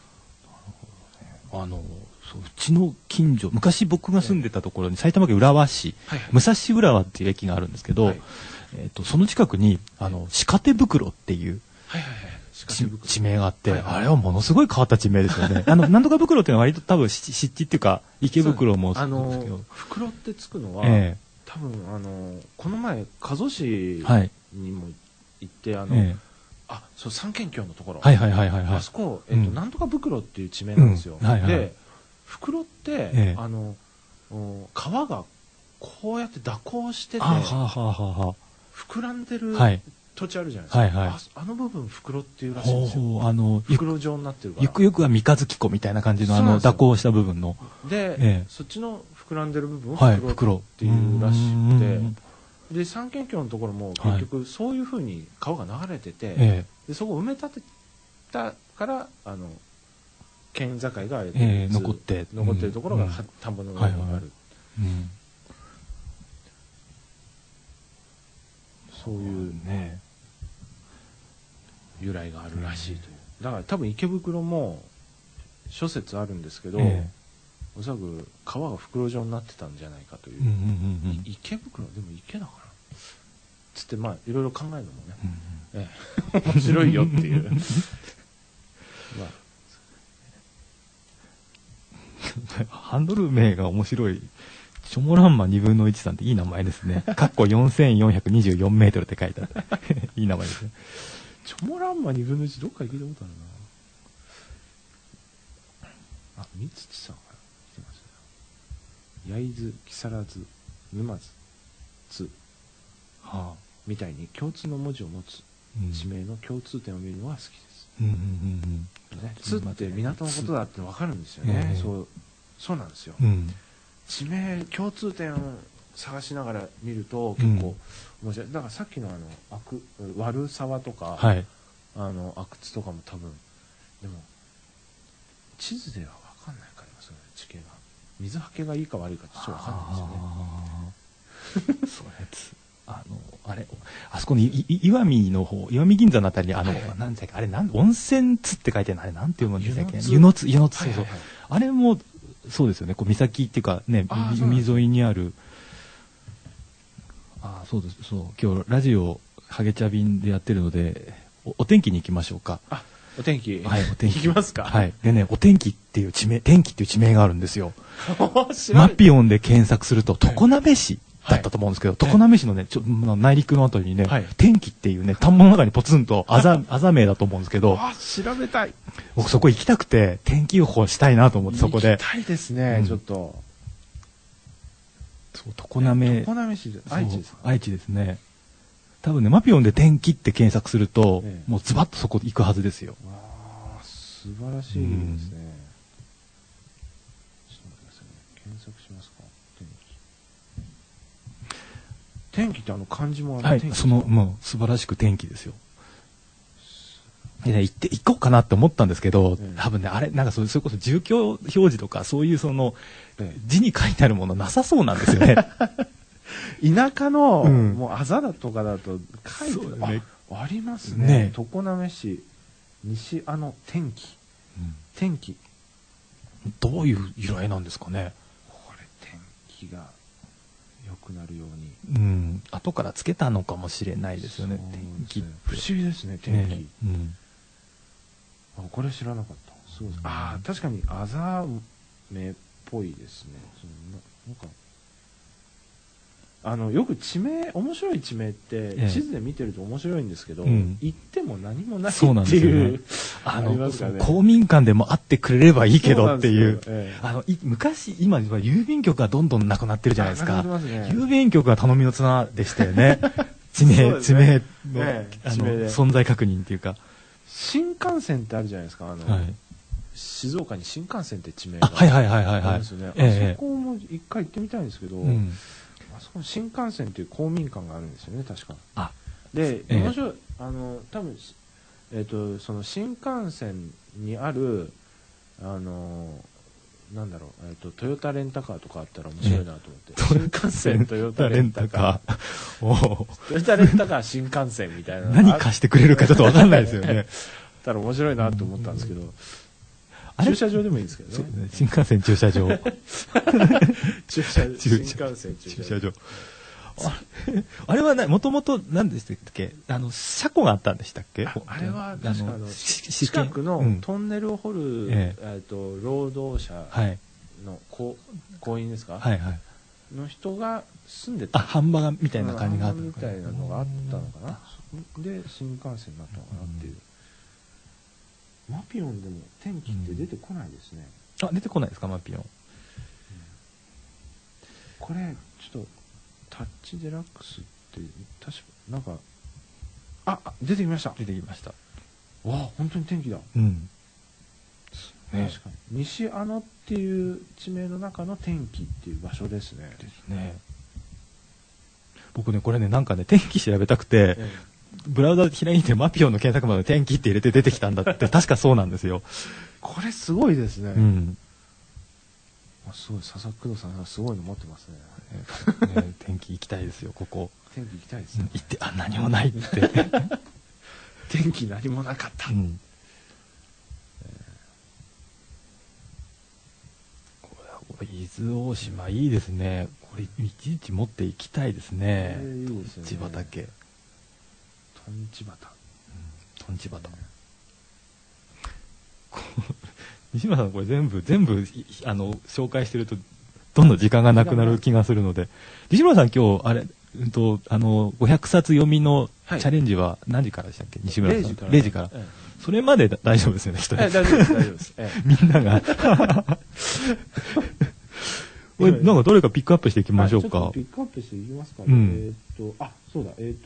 そううちの近所、昔僕が住んでたところに埼玉県浦和市、武蔵浦和っていう駅があるんですけど、その近くに鹿手袋っていう地名があって、あれはものすごい変わった地名ですよね。なんとか袋っていうのは割と多分湿地っていうか池袋もそうですけど、 袋ってつくのは、多分この前加須市にも行ってそう三軒橋のところ、あそこなんとか袋っていう地名なんですよ。で袋って川がこうやって蛇行してて膨らんでる土地あるじゃないですか。あの部分袋っていうらしいんですよ。袋状になってるから。 ゆくゆくは三日月湖みたいな感じの蛇行した部分の。 でそっちの膨らんでる部分を袋っていうらしくて、で三軒橋のところも結局そういうふうに川が流れてて、でそこを埋め立てたから県境が残ってるところが田んぼの上にある。そういうね由来があるらしいという。だから多分池袋も諸説あるんですけど、おそらく川が袋状になってたんじゃないかという。池袋でも池だからつっていろいろ考えるのもね、面白いよっていうハンドル名が面白い。チョモランマ2分の1さんっていい名前ですね。かっこ4424メートルって書いてある。いい名前ですね。 チョモランマ2分の1どっかで聞いたことあるな。三土さんから来てますね。焼津、木更津、沼津、みたいに共通の文字を持つ地名の共通点を見るのが好きです。津って港のことだって分かるんですよね。そうなんですよ。地名共通点を探しながら見ると結構面白い。だからさっきの悪沢とか阿久津とかも多分でも地図では分かんないからその地形が水はけがいいか悪いかちょっと分かんないですよね。 そうやつあそこに石見の方、石見銀座のあたりになんだっけあれ温泉津って書いてあるのあれなんて読むんでしたっけ？湯の津そうそう。あれもそうですよね。こう岬っていうかね海沿いにあるそうです。そう。今日ラジオハゲチャ便でやってるので、お天気に行きましょうか。 あ、お天気。 はい、お天気。 行きますか。 はい。でね、お天気っていう地名、天気っていう地名があるんですよ。 知らないマピオンで検索すると、常滑市だったと思うんですけど、常滑市のね、内陸のあたりにね、 はい天気っていうね、田んぼの中にポツンとあざ名だと思うんですけど、 あ、調べたい。 僕そこ行きたくて、天気予報したいなと思って、そこで。 行きたいですね、 うんちょっと。 そう、常滑。 常滑市で、愛知ですか。 愛知ですね。多分ね、マピオンで天気って検索すると、 ええもうズバッとそこ行くはずですよ。 わあ、素晴らしいですね。ちょっと待ってくださいね。検索しますか。天気って漢字もはい天気、 もう素晴らしく天気ですよ。でね、行こうかなって思ったんですけど、多分ね、あれ、なんかそれこそ住居表示とか、そういう字に書いてあるものなさそうなんですよね。 田舎の、 うんもうあざだとかだと書いてそうだねありますね。 ね常滑市、西天気。 うん天気。 どういう由来なんですかね。 これ天気が良くなるように。 うん。後からつけたのかもしれないですよね。 そうです天気って。 不思議ですね、天気。 ねうん。 あ、これ知らなかった。すごいです。ああ、確かにあざめっぽいですね。なんか、よく面白い地名ってええ地図で見てると面白いんですけど、 うん行っても何もないってそうなんですよいうね。 ありますからね。 公民館でも会ってくれればいいけどっていう。 そうなんですよえ昔、今、郵便局がどんどんなくなってるじゃないですか。 なくなってますね郵便局が頼みの綱でしたよね。地そう名、 ですねの、 ええ地名で存在確認っていうか。 新幹線ってあるじゃないですか。 はい。 静岡に新幹線って地名あ、 がはいはいはいはいはいありますよね。。 ええあそこも一回行ってみたいんですけど、 うん。 あそこに新幹線っていう公民館があるんですよね、確か。 あ、 で、 ええ面白い、多分、その新幹線にある、なんだろう、トヨタレンタカーとかあったら面白いなと思って。新幹線トヨタレンタカー。 ー。おトヨタレンタカー新幹線みたいなのが何貸してくれるかちょっとわかんないですよね。 たら面白いなと思ったんですけど、 あれ駐車場でもいいですけどね。 そうね新幹線駐車場。 新幹線駐車場。 あれはもともと何でしたっけ車庫があったんでしたっけあれは確か近近くのトンネルを掘る、 え労働者はい。 の工員ですか、 はいはい。 の人が住んであ、 た半場がみたいな感じがあったみたいなのがあったのかな。で新幹線になったのかなっていう。マピオンでも天気って出てこないですね。 あ、出てこないですか、マピオン。 これちょっとタッチデラックスって確かなんか出てきました。 出てきました。 わあ、本当に天気だ。 うん。ね確かに西っていう地名の中の天気っていう場所ですね。 ですね。僕ね、これね、なんかね、天気調べたくて、ブラウザで開いてマピオンの検索窓で天気って入れて出てきたんだって、確かそうなんですよ。 これすごいですね。 うん。 すごい、佐々木工藤さんすごいの持ってますね。 ね天気行きたいですよ、ここ。 天気行きたいですね。 行って、あ、何もないって。 天気何もなかった。 うんこれ伊豆大島いいですね。これいちいち持って行きたいですね。 いいですよね。 千畑。 とんちばた。 とんちばた。西村さんこれ全部紹介してるとどんどん時間がなくなる気がするので、西村さん今日あれ500冊読みのチャレンジは何時からでしたっけ、西村さん。0時から。それまで大丈夫ですよね、一人。 大丈夫です、大丈夫です。 みんなが。これなんかどれかピックアップしていきましょうか。 ちょっとピックアップしていきますか。 うん、 そうだ、で、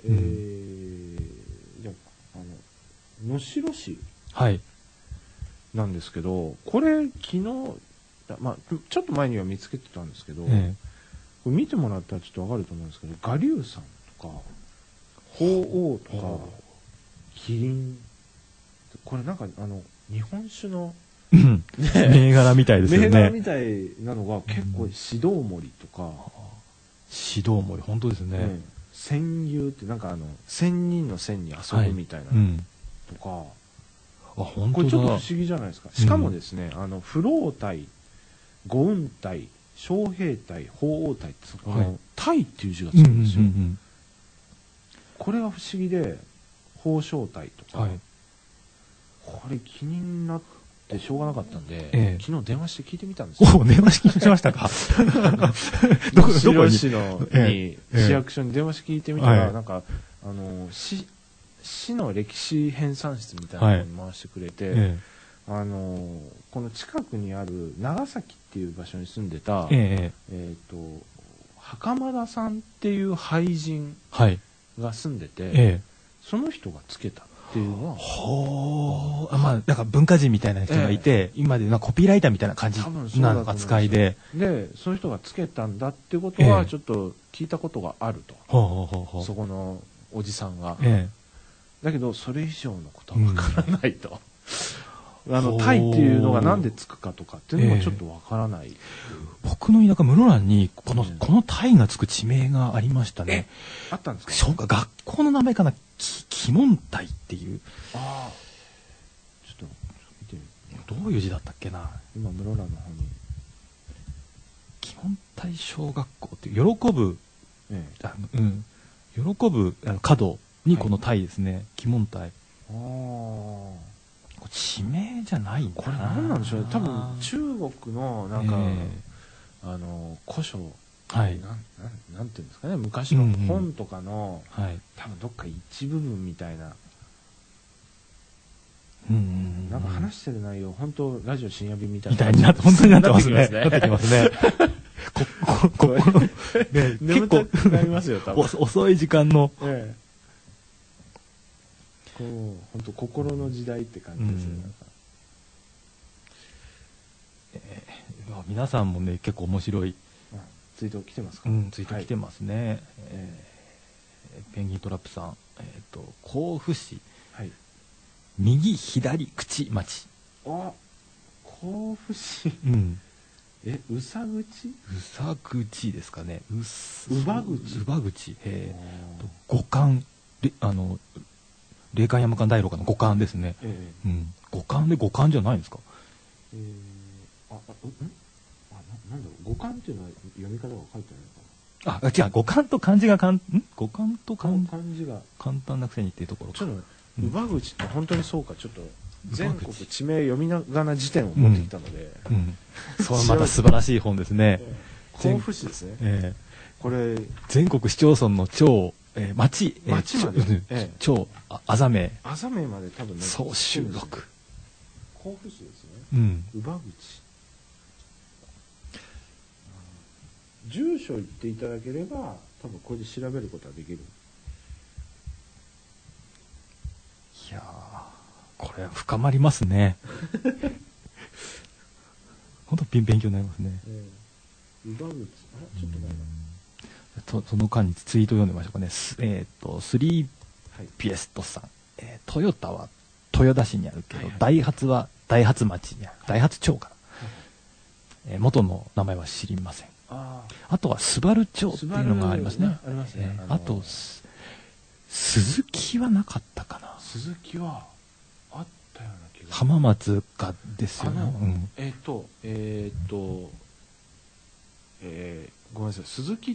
じゃあ、能代市。 はい。 なんですけど、これ昨日、まあ、ちょっと前には見つけてたんですけど、これ見てもらったらちょっとわかると思うんですけど、我流山とか、鳳凰とか、キリン、これなんか日本酒の、 銘柄みたいですよね。 銘柄みたいなのが結構、指導森とか、 指導森、本当ですね。 仙遊ってなんか仙人の仙に遊ぶみたいな、とか、 本当だ。 これちょっと不思議じゃないですか。しかもですね、不老体、五雲体、 小平隊、鳳凰隊ってそはいの隊っていう字がつくんですよ。 うんうんうんこれが不思議で、鳳翔隊とか、 はいこれ気になってしょうがなかったんで、 ええ昨日電話して聞いてみたんですよ。 お、電話しましたかどこに市のええ市役所に電話して聞いてみたら、 はいなんか市の歴史編纂室みたいなのに回してくれて、 えこの近くにある長崎っていう場所に住んでた、 えええ袴田さんっていう俳人はいが住んでて、 ええその人がつけたっていうのはほう、まあなんか文化人みたいな人がいて、今でコピーライターみたいな感じ多分そうだと思ないます扱いで、 でその人がつけたんだっていうことはええちょっと聞いたことがあると、 ほうほうほうほうそこのおじさんが、 えだけどそれ以上のことはわからないと、 ほうタイっていうのがなんでつくかとかっていうのもちょっとわからない、 僕の田舎室蘭にこのえタイがつく地名がありましたね。 あったんですか。 学校の名前かな、鬼門隊っていう、 ああ、ちょっと見てみよどういう字だったっけな。 今室蘭の方に、 鬼門隊小学校っていう喜ぶえ喜ぶ角にこの隊ですね、鬼門隊。 ああ、 地名じゃないんだな。 これ何なんでしょうね。多分中国のなんか、古書、 はいなんていうんですかね、昔の本とかの、 はい多分どっか一部分みたいな、 うんなんか話してる内容、本当ラジオ深夜便みたいなみたいになって本当になってますね。 なってきますね。 心ね結眠た構くなりますよ、多分。 遅い時間のええ、こう本当心の時代って感じですね。なんか皆さんもね結構面白いツイート来てますか。 ツイート来てますね。ペンギントラップさん、甲府市、 はい。 右左口町。 あ、甲府市。うさぐち？ うさぐちですかね。 うばぐち。 うばぐち。五冠で霊感山間大路かの五冠ですね。五冠で五冠じゃないんですか。 なんだろう、五冠っていうのは読み方が書いてあるのかな。 違う、五冠と漢字が五冠と漢字が簡単なくせにっていうところか。 ちょっと乳母口って本当にそうか、ちょっと全国地名読みながら辞典を持ってきたので、 それまた素晴らしい本ですね。 甲府市ですね。これ全国市町村の町、町まで町あざ名まで多分ね総収録。 甲府市ですね。乳母口。住所言っていただければ多分これで調べることはできる。 いやー、これ深まりますね。本当勉強になりますね。 乳母口、ちょっとないな。 その間にツイート読んでみましょうかね。スリーピエストさん、トヨタは豊田市にあるけど、ダイハツはダイハツ町にある、ダイハツ町かな。元の名前は知りません。あとはスバル町っていうのがありますね。あと鈴木はなかったかな。 鈴木はあったような気が。 浜松かですよね。 ごめんなさい、鈴木って、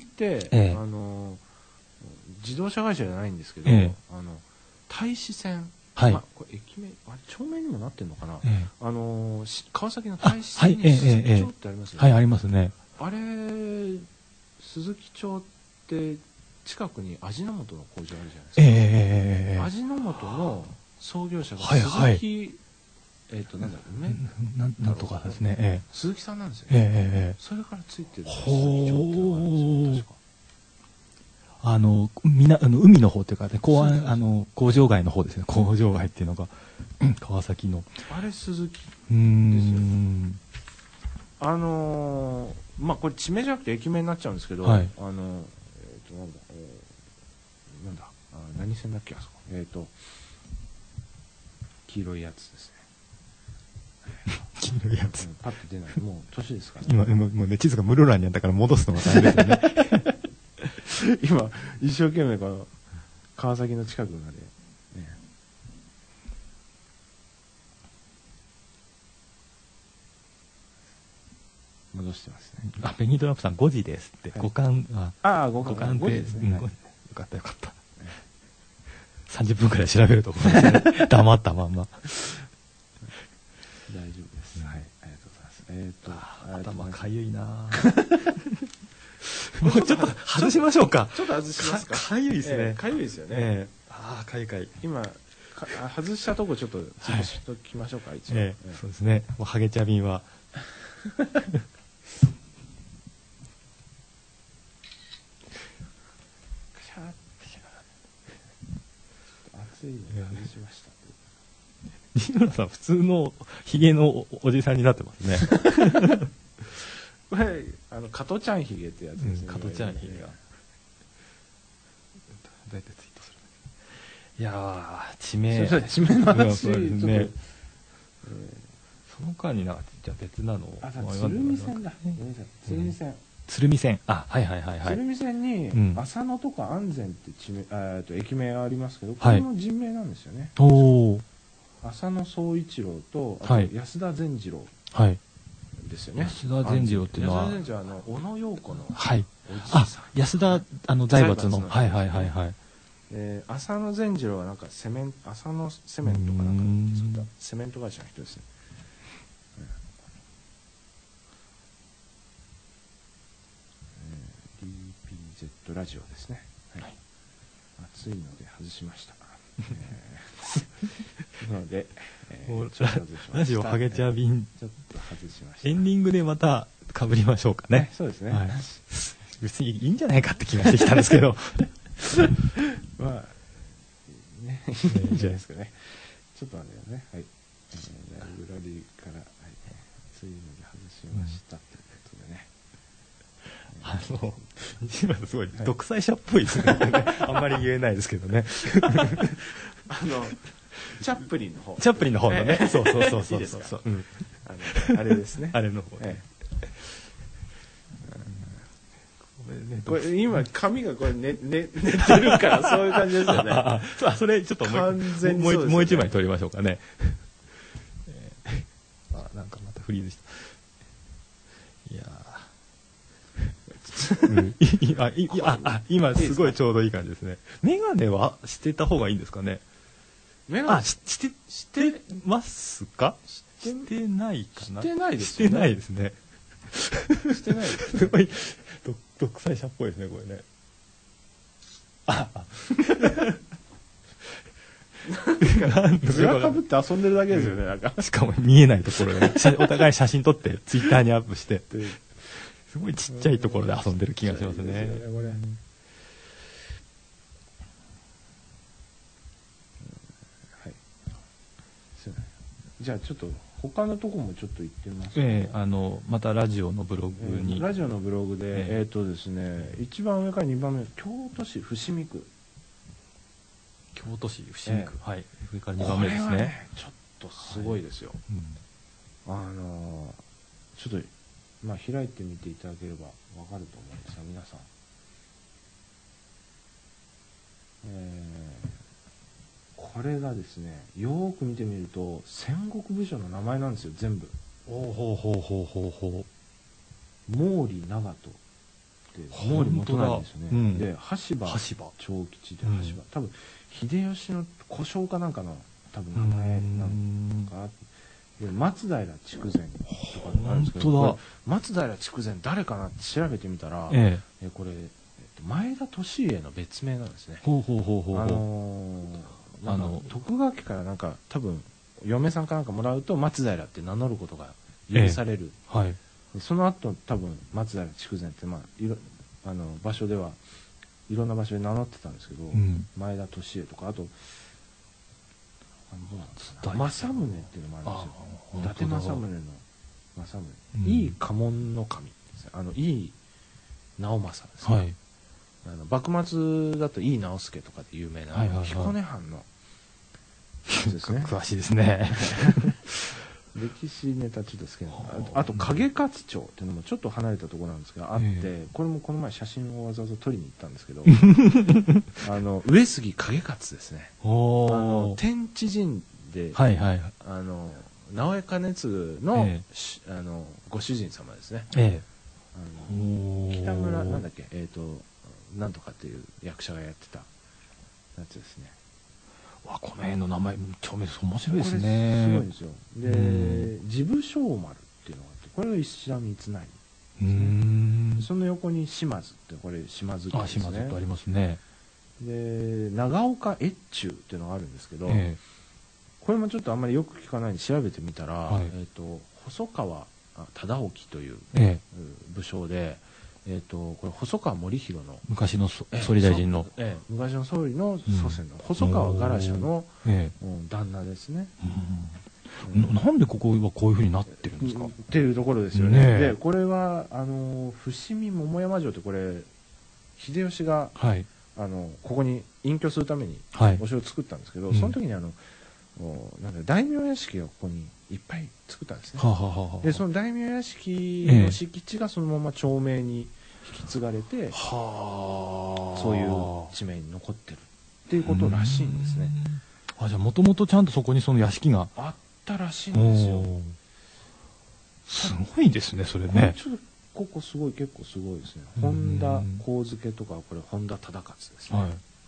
自動車会社じゃないんですけど、大使線、これ駅名、町名にもなってるのかな。川崎の大使線に鈴木町ってありますよね。 はい、ありますね。 あれ、鈴木町って近くに味の素の工場あるじゃないですか。味の素の創業者が鈴木、 なんとかですね。 鈴木さんなんですよね。それからついてる鈴木町っていうのがあるんですよ、確か。 海の方っていうかね、工場街の方ですね。工場街っていうのが川崎の。 あれ鈴木ですよ。これ地名じゃなくて駅名になっちゃうんですけど、何線だっけ、あそこ。黄色いやつですね。 黄色いやつ。 パッと出ない。もう年ですからね。今、もうね、地図が室蘭にあったから戻すのが大変ですよね。 今、一生懸命この、川崎の近くまで、ね。 戻してますね。 あ、ベニートランプさん5時ですって、 はい五感、 五感でですね。 よかったよかった。30分くらい調べるところですね。黙ったまんま。 大丈夫です。はい、ありがとうございます。 頭かゆいな。もうちょっと外しましょうか。 ちょっと外しますか。 かゆいですね。 かゆいですよね。 かゆいかゆい。 今外したとこちょっと潰しときましょうか、一応。 そうですね。もうハゲ茶瓶は。 暑いので外しました。 西村さん普通のヒゲのおじさんになってますね。 これ加トちゃんヒゲってやつですね。 加トちゃんヒゲが。どうやってツイートする？いやー、地名の話ね。その間にじゃあ別なのを。 鶴見線だ。鶴見線。 鶴見線。あ、はいはいはいはい。 鶴見線に浅野とか安全って駅名がありますけど、これも人名なんですよね。 おー。 浅野総一郎とあと安田善次郎ですよね。 安田善次郎っていうのは、 安田善次郎は小野陽子のおじあ、 さん。 安田財閥の。はいはいはいはい。 浅野善次郎はなんか浅野セメントかなんかそういったセメント会社の人ですね。DPZ ラジオですね。暑いので外しました。なので、 ラジオハゲ茶瓶ちょっと外しました。 エンディングでまた被りましょうかね。 そうですね。 別にいいんじゃないかって気がしてきたんですけど。 まあね、いいんじゃないですかね。ちょっと待ってね。はい。ライブラリーから、そういうので外しましたということでね。 西村さんすごい独裁者っぽいですね。あんまり言えないですけどね。 チャップリンの方。 チャップリンの方のね。そう。 いいですか。あれですね。 あれの方。 これ今髪がこれ寝てるからそういう感じですよね。 それちょっともう一枚撮りましょうかね。なんかまたフリーズした。いや今すごいちょうどいい感じですね。メガネはしてた方がいいんですかね。してますか？してないかな。 してないですね。してないですね。 してないです。 すごい独裁者っぽいですねこれね。 裏かぶって遊んでるだけですよね。なんかしかも見えないところでお互い写真撮ってツイッターにアップして、すごいちっちゃいところで遊んでる気がしますね。じゃあちょっと他のとこもちょっと行ってみますか。 またラジオのブログに、 ラジオのブログでですね、一番上から2番目、京都市伏見区。 京都市伏見区、はい、上から2番目ですね。 ちょっとすごいですよ。ちょっと開いてみていただければわかると思うんですが、皆さん。これがですね、よーく見てみると戦国武将の名前なんですよ、全部。 ほう。 毛利長門って毛利元就ですね。で羽柴長吉で羽柴、多分秀吉の故障かなんかの多分名前なのかな。で松平筑前とかあるんですけど、松平筑前誰かなって調べてみたら、これ前田利家の別名なんですね。徳川家からなんか多分嫁さんかなんかもらうと松平って名乗ることが許される、その後多分松平筑前って場所ではいろんな場所で名乗ってたんですけど、前田利家とかあと政宗っていうのもあるんですよ。伊達政宗の政宗、井伊家紋の神ですね。井伊直政ですね。幕末だと井伊直弼とかで有名な彦根藩の詳しいですね。 歴史ネタちょっと好きなの。あと景勝町っていうのもちょっと離れたところなんですがあって、これもこの前写真をわざわざ撮りに行ったんですけど、上杉景勝ですね。天智人で直江兼続の、ご主人様ですね。北村なんだっけ、なんとかっていう役者がやってたやつですね。 わ、この辺の名前超面白いですね。 すごいんですよ。で、治部正丸っていうのがあって、これが石田三成。その横に島津って、これ島津家ですね。 島津ってありますね。 で、長岡越中っていうのがあるんですけど、これもちょっとあんまりよく聞かないんで調べてみたら、細川忠興という武将で、これ細川護弘の昔の総理大臣の、 昔の総理の祖先の細川ガラシャの旦那ですね。 なんでここはこういうふうになってるんですかっていうところですよね。でこれは伏見桃山城って、これ秀吉がここに隠居するためにお城を作ったんですけど、その時になんか大名屋敷をここにいっぱい作ったんですね。でその大名屋敷の敷地がそのまま町名に引き継がれて、そういう地名に残ってるっていうことらしいんですね。 じゃあもともとちゃんとそこにその屋敷があったらしいんですよ。 すごいですね、それね。 ちょっとここすごい、結構すごいですね。本田幸助とか、これ本田忠勝ですね。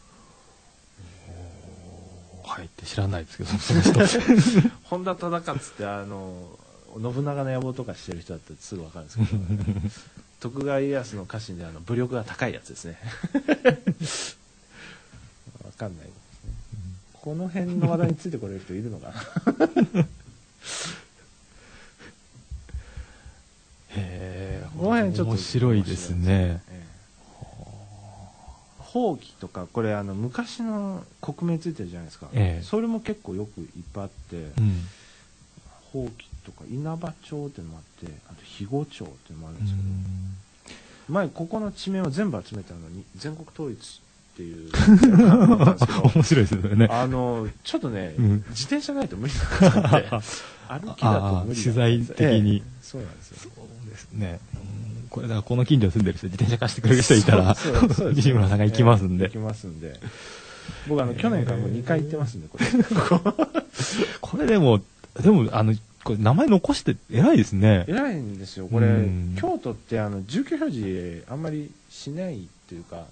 はいって知らないですけど、その人本田忠勝って信長の野望とかしてる人だったらすぐ分かるんですけど、徳川家康の家臣で武力が高いやつですね。分かんないですね。この辺の話題についてこれる人いるのかな。この辺ちょっと面白いですね。 ほうきとか、これ昔の国名ついてるじゃないですか。それも結構よくいっぱいあって、ほうきとか稲葉町っていうのもあって、あと肥後町っていうのもあるんですけど、前ここの地名を全部集めたのに全国統一っていう面白いですよね。 ちょっとね、自転車ないと無理なんで、歩きだと無理。 取材的に。 そうなんですよ。 そうですね。これだからこの近所に住んでる人、自転車貸してくれる人いたら、西村さんが行きますんで。 行きますんで。僕去年からもう2回行ってますんで、これ。 これでもこれ名前残して偉いですね。 偉いんですよ。これ、京都って住居表示あんまりしないっていうか、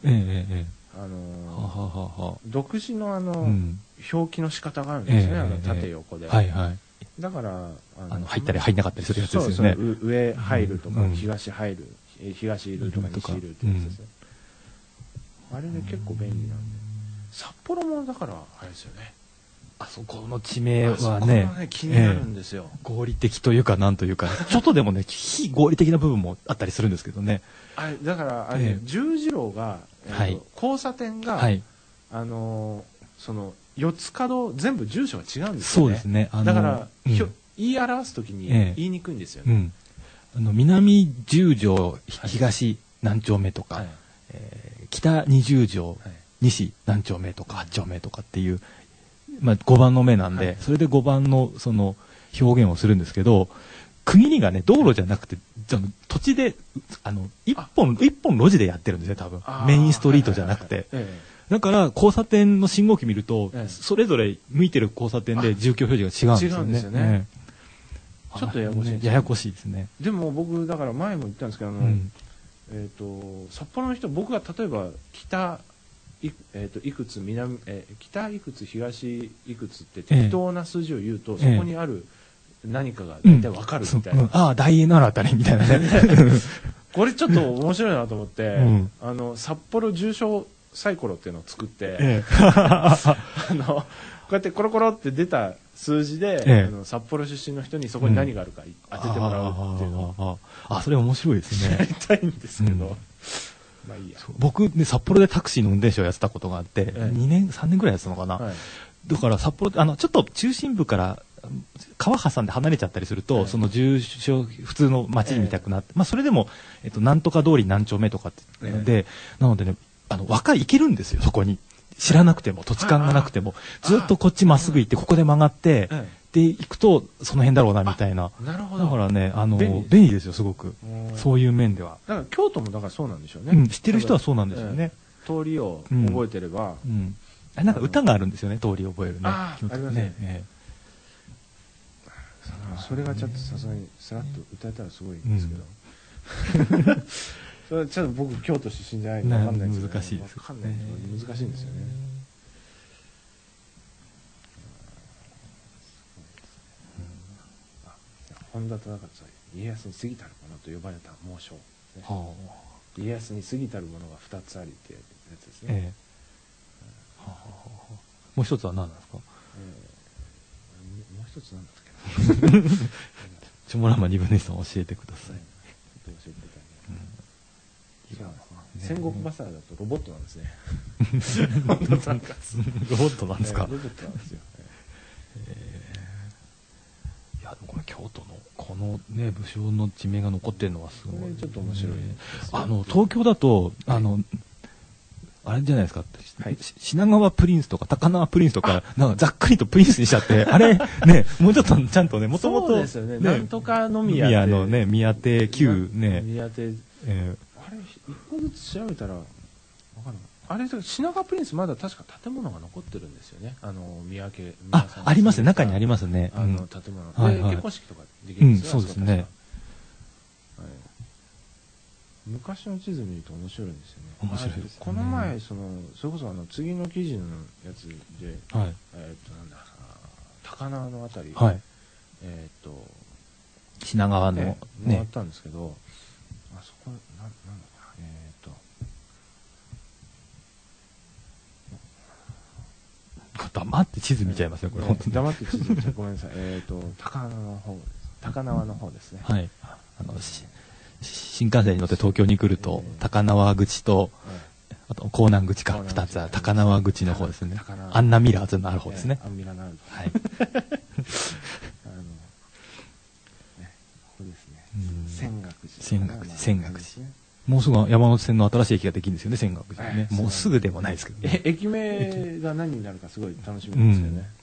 独自の表記の仕方があるんですね、縦横で。だから入ったり入んなかったりするやつですよね。 上入るとか、東入る、東いるとか西いるってやつですよ。あれで結構便利なんで。札幌もだからあれですよね。 あそこの地名はね、 気になるんですよ。 合理的というかなんというか、ちょっとでもね、非合理的な部分もあったりするんですけどね。 だから十字路が、交差点が、その四つ角全部住所が違うんですよね。そうですね。だから言い表すときに言いにくいんですよね。 南十条東何丁目とか、北二十条西何丁目とか8丁目とかっていう、5番の目なんで、それで5番のその表現をするんですけど、区切りがね、道路じゃなくて土地で一本路地でやってるんですね、多分。メインストリートじゃなくて。だから交差点の信号機見ると、それぞれ向いてる交差点で住居表示が違うんですよね。 ちょっとややこしい。 ややこしいですね。 でも僕だから前も言ったんですけど、札幌の人、僕が例えば北いくつ南、北いくつ東いくつって適当な数字を言うと、そこにある何かが大体わかるみたいな。 大英ならあたりみたいなね。 これちょっと面白いなと思って、札幌重症サイコロっていうのを作って、こうやってコロコロって出た数字で、札幌出身の人にそこに何があるか当ててもらうっていうのを、 それ面白いですね。 やりたいんですけど、まあいいや。 僕ね、札幌でタクシーの運転手をやってたことがあって、2年3年ぐらいやってたのかな。だから札幌ちょっと中心部から川挟んで離れちゃったりすると、その住所普通の街に見たくなって、それでもなんとか通り何丁目とかってので、なのでね、行けるんですよ、そこに。知らなくても、土地勘がなくても、ずっとこっちまっすぐ行って、ここで曲がって、で、行くと、その辺だろうな、みたいな。 なるほど。 だからね、便利ですよ、すごく。そういう面では。 だから京都もだからそうなんでしょうね。 知ってる人はそうなんですよね。 通りを覚えてれば。 なんか歌があるんですよね、通りを覚えるね。 ありますね。 それがちょっとさすがにさらっと歌えたらすごいんですけど、それはちょっと僕京都出身じゃないので分かんないんですけど、 難しいです、 分かんない難しいんですよね。本田忠勝は家康に過ぎたるものと呼ばれた猛将ですね。家康に過ぎたるものが2つありってやつですね。 もう一つは何なんですか？ もう一つなんだっけな。 チョモラマ2分の1さん教えてください。 教えていただけ戦国バサラだとロボットなんですね。本田忠勝ロボットなんですか？ ロボットなんですよ。 いやでもこれ京都のこのね武将の地名が残ってるのはすごい。 ちょっと面白いですね。 東京だとあれじゃないですか、はい、品川プリンスとか高輪プリンスとかなんかざっくりとプリンスにしちゃってあれねもうちょっとちゃんとねもともとなんとかの宮のね宮邸旧ね宮邸、あれ一個ずつ調べたらわかんない。あれ品川プリンスまだ確か建物が残ってるんですよね。宮家ありますね、中にありますね。 建物で結婚式とかできるんですよ。 そうですね。 昔の地図見ると面白いんですよね。 面白いですね。 この前それこそ次の記事のやつで、なんだ高輪のあたり、 品川の回ったんですけど、あそこなんだ黙って地図見ちゃいますよこれ。 黙って地図見ちゃう。ごめんなさい。高輪の方ですね。 はい。新幹線に乗って東京に来ると高輪口とあと港南口か2つは高輪口の方ですね。アンナミラーズのある方ですね。 アンミラーのある方。はい。ここですね。 泉岳寺。もうすぐ山手線の新しい駅ができるんですよね、泉岳寺ね。もうすぐでもないですけどね。 駅名が何になるかすごい楽しみなんですよね。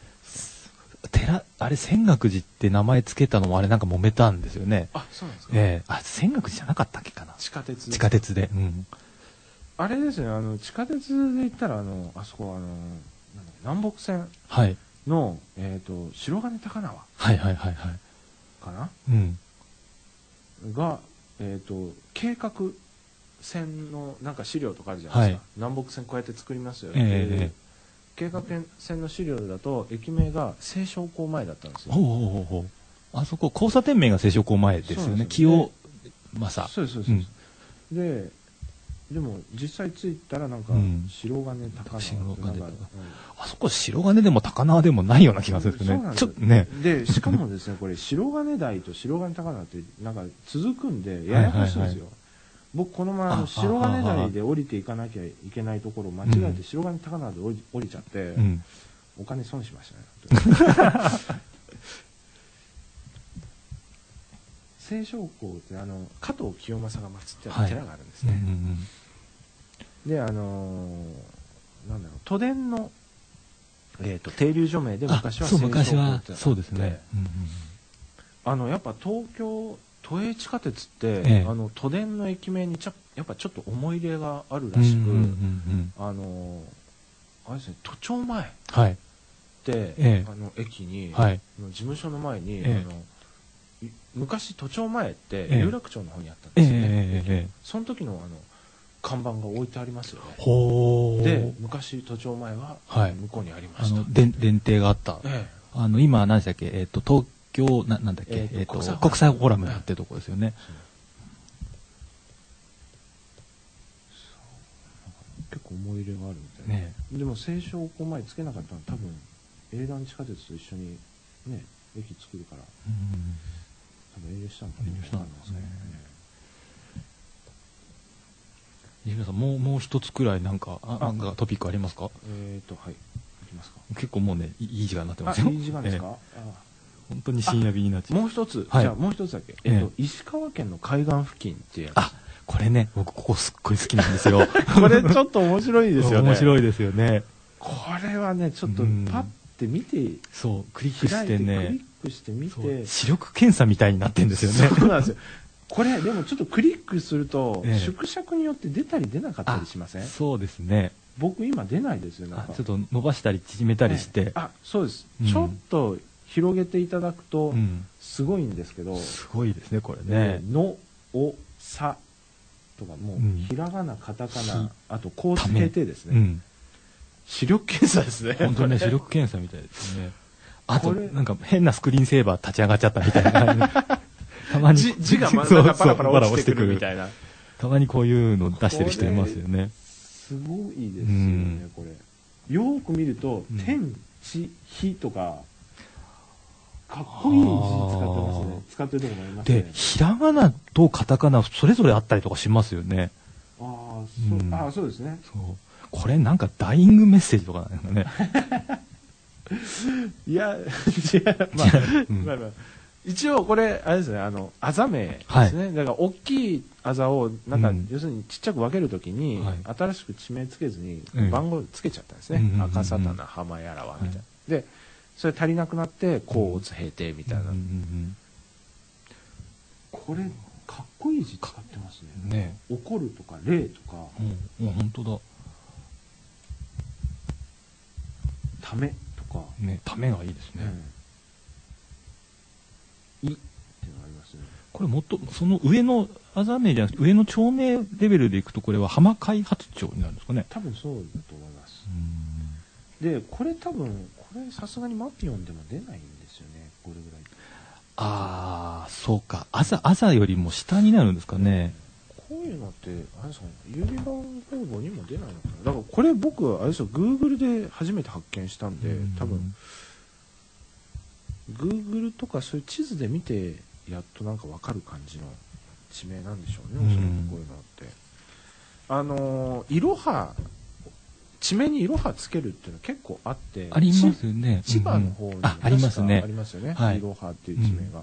あれ泉岳寺って名前つけたのもあれなんか揉めたんですよね。 あ、そうなんですか。 泉岳寺じゃなかったっけかな。 地下鉄で。 あれですね、地下鉄で言ったらあそこ南北線の白金高輪かなが計画線のなんか資料とかあるじゃないですか。南北線こうやって作りますよ。計画線の資料だと駅名が清少校前だったんですよ。 あそこ交差点名が清少校前ですよね。清正。 そうです。でも実際着いたらなんか白金高輪。 あそこ白金でも高輪でもないような気がするんですけどね。ちょっとね。 でしかもですねこれ白金台と白金高輪ってなんか続くんでややこしいんですよ。僕この前白金台で降りていかなきゃいけないところを間違えて白金高輪で降りちゃって、お金損しましたね。清少校って加藤清正が祀ってある寺があるんですね。でなんだろう都電の停留所名で昔は清少校ってあって、 そうですね。 やっぱ東京都営地下鉄って、都電の駅名にやっぱちょっと思い入れがあるらしく、あれですね、都庁前って、駅に、事務所の前に、昔都庁前って有楽町の方にあったんですよね。その時の看板が置いてありますよね。で、昔都庁前は向こうにありました。 電停があった。今何でしたっけ、東京なんだっけ、国際フォーラムってとこですよね。 結構思い入れがあるみたいね。でも清少校前つけなかったのは多分営団地下鉄と一緒にね駅作るから多分遠慮したのかな。 西村さんもう一つくらいなんかトピックありますか？ はい、いきますか。 結構もうねいい時間になってますよ。 いい時間ですか？ 本当に深夜便になっちゃう。 もう一つ、じゃあもう一つだけ。石川県の海岸付近ってやつ。 これね、僕ここすっごい好きなんですよ。 これちょっと面白いですよね。 面白いですよね。 これはね、ちょっとパッて見て、 クリックしてね、 クリックして見て、 視力検査みたいになってるんですよね。 そうなんですよ。これでもちょっとクリックすると、縮尺によって出たり出なかったりしません？ そうですね。 僕今出ないですよ。 ちょっと伸ばしたり縮めたりして。 そうです。ちょっと広げていただくとうんすごいんですけど、 すごいですねこれね。 の、お、さとかもううんひらがな、カタカナ、あと構図平定ですね。 うん視力検査ですね。 本当にね、 これ視力検査みたいですね。あと、 これなんか変なスクリーンセーバー立ち上がっちゃったみたいな。たまに。 字が真んそう中パラパそうラ落ちてくるみたいな。 たまにこういうの出してる人いますよね。 すごいですよね、これ。よーく見ると、 うん天、地、日とか、かっこいい字使ってますね。使ってるとこもありますね。 で、ひらがなとカタカナそれぞれあったりとかしますよね。 ああ、 うんそうですね。 そう。これなんかダイイングメッセージとかなんかね。 いや、違う、まあ、一応これ、あれですね、あざ名ですね。だから、大きいあざを、なんか、要するにちっちゃく分けるときに、新しく地名つけずに、番号つけちゃったんですね。赤沙汰な浜やらは、みたいな。で、それ足りなくなって、甲乙平定みたいな。これ、かっこいい字使ってますね。 ね。 怒るとか、霊とか。 もう本当だ。 ためとか。 ね、ためがいいですね。 いっていうのがありますね。 これもっと、その上のあざ名じゃなくて、上の町名レベルでいくと、これは浜開発町になるんですかね。 多分そうだと思います。で、これ多分、これさすがにマピオンでも出ないんですよね、これぐらい。 ああ、そうか。あざよりも下になるんですかね。 こういうのって、あれですかね、郵便番号簿にも出ないのかな。だからこれ僕、あれですよ、Google で初めて発見したんで、多分、Google とかそういう地図で見て、やっとなんかわかる感じの地名なんでしょうね、おそらくこういうのって。いろは、地名にいろはつけるっていうのは結構あって、 ありますよね。 千葉の方にありますね。 ありますよね、 はいろはっていう地名が。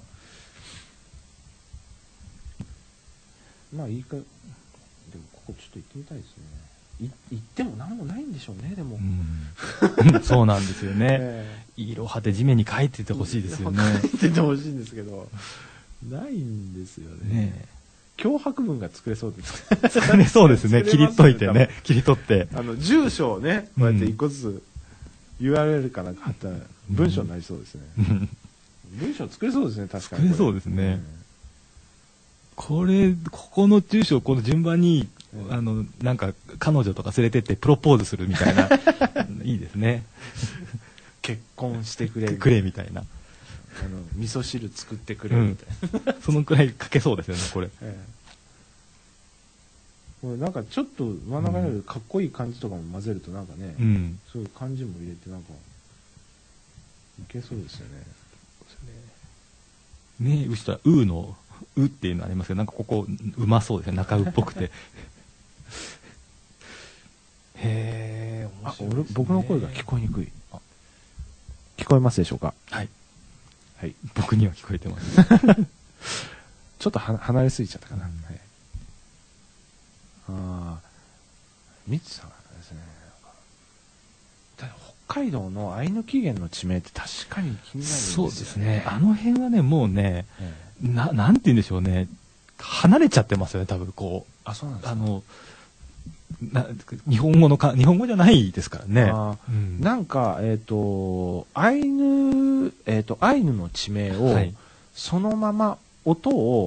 まあいいか、でもここちょっと行ってみたいですね。行っても何もないんでしょうね、でも。 そうなんですよね。いろはで地面に書いててほしいですよね。 書いててほしいんですけど、ないんですよね。脅迫文が作れそうです。 作れそうですね。切り取ってね。切り取って。 住所をね、こうやって一個ずつ URL かなんか貼ったら文章になりそうですね。文章作れそうですね、確かに。 作れそうですね。ここの住所をこの順番に、なんか彼女とか連れてってプロポーズするみたいな、いいですね。 結婚してくれみたいな。 味噌汁作ってくれみたいな。 そのくらい書けそうですよね、これ。 これなんかちょっと真ん中にあるかっこいい感じとかも混ぜるとなんかね、そういう感じも入れてなんか、いけそうですよね。ね、うしたら、うの、うっていうのありますけど、なんかここ、うまそうですね、中うっぽくて。へー、面白いですね。 僕の声が聞こえにくい。聞こえますでしょうか？ はい。 はい。 僕には聞こえてます。 ちょっと離れすぎちゃったかな。みつさんですね。北海道のアイヌ起源の地名って確かに気になるんですよね。 そうですね。あの辺はね、もうね、なんて言うんでしょうね。離れちゃってますよね、多分こう。 あ、そうなんですか。 日本語じゃないですからね。 なんか、アイヌの地名を、そのまま音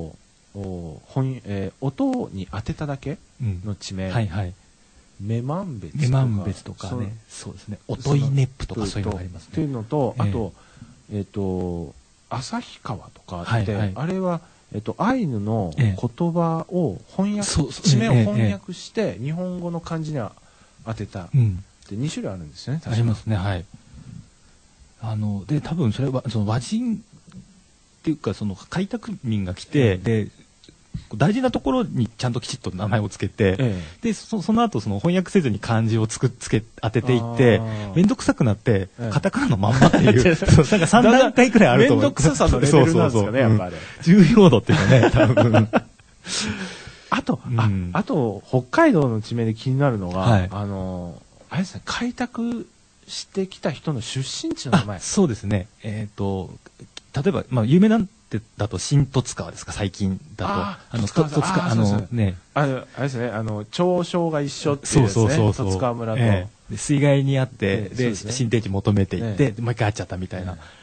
に当てただけの地名。女満別とかね。そうですね。音いねっぷとかそういうのがありますね。 っていうのと、あと、旭川とかって、あれは、アイヌの言葉を地名を翻訳して、日本語の漢字には当てた。で、2種類あるんですよね、 ありますね、はい。で、多分それは、その和人っていうか、その開拓民が来て、で、大事なところにちゃんときちっと名前をつけて、で、その後その翻訳せずに漢字を当てていって、めんどくさくなって、カタカナのまんまっていう、なんか3段階くらいあると思う。 めんどくささのレベルなんですかね、やっぱり。 重要度っていうかね、多分。 あと、北海道の地名で気になるのが、あれですね、開拓してきた人の出身地の名前。 そうですね。例えば、有名なんだと新十津川ですか、最近だと。十津川、ね。 あれですね、町章が一緒っていうですね、十津川村と。 水害にあって、で、新天地求めていって、もう一回会っちゃったみたいな。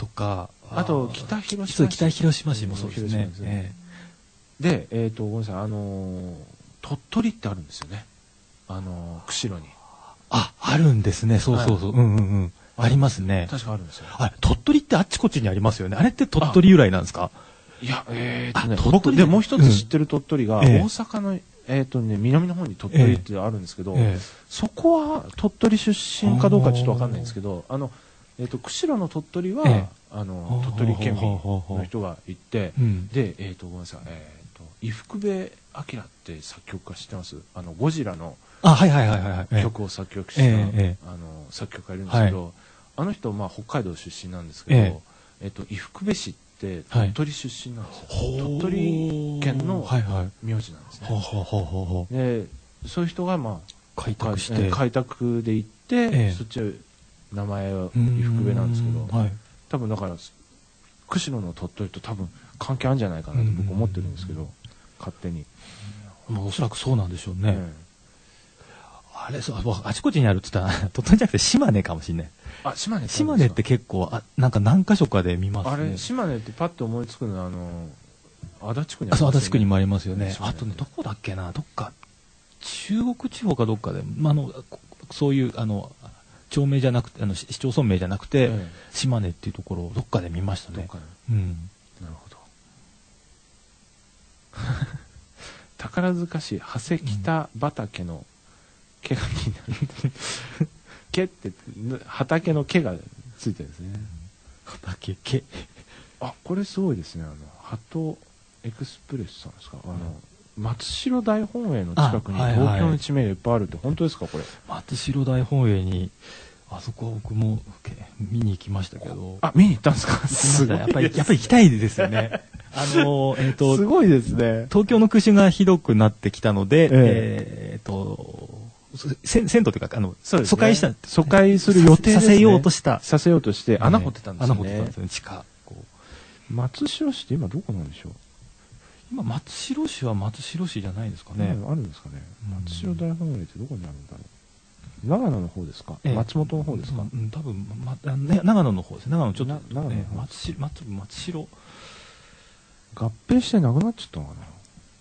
とか、 あと北広島市、 北広島市もそうですね。 で、ごめんなさい、鳥取ってあるんですよね。釧路に。 あるんですね。そうそうそう。うんうんうん。ありますね。 確かあるんですよ。 鳥取ってあっちこっちにありますよね。あれって鳥取由来なんですか？ いや、僕でもう一つ知ってる鳥取が、大阪の、南の方に鳥取ってあるんですけど、そこは鳥取出身かどうかちょっとわかんないんですけど、釧路の鳥取は、鳥取県民の人が行って、で、ごめんなさい、伊福部明って作曲家知ってます？ゴジラの曲を作曲した作曲家いるんですけど、あの人、北海道出身なんですけど、伊福部市って鳥取出身なんですよ。鳥取県の名字なんですね。で、そういう人が開拓して開拓で行って、そっちは名前は伊福部なんですけど、多分だから釧路の鳥取と多分関係あるんじゃないかなと僕思ってるんですけど、勝手に。 おそらくそうなんでしょうね。あれ、あちこちにあるって言ったら鳥取じゃなくて島根かもしれない。島根って結構なんか何箇所かで見ますね。 あれ、島根ってパッと思いつくのは足立区にありますよね。 そう、足立区にもありますよね。あとね、どこだっけな、どっか中国地方かどっかで、そういう町名じゃなくて市町村名じゃなくて、島根っていうところをどっかで見ましたね。 なるほど。宝塚市長谷北畑の毛が気になる。毛って畑の毛がついてるんですね。 畑毛。 これすごいですね。ハトエクスプレスさんですか。松代大本営の近くに東京の地名がいっぱいあるって本当ですかこれ？ 松代大本営にあそこは僕も見に行きましたけど。 見に行ったんですか？すごい。 やっぱり行きたいですよね。 すごいですね。 東京の空襲がひどくなってきたので、銭湯というか、疎開した。 疎開する予定ですね。 させようとして穴掘ってたんですよね。 穴掘ってたんですよね、地下。 松代市って今どこなんでしょう？ 今、松代市は松代市じゃないですかね。 あるんですかね。松代大本営ってどこにあるんだろう。長野の方ですか？松本の方ですか？ 多分、長野の方です。長野ちょっと、松代。 合併してなくなっちゃったのかな。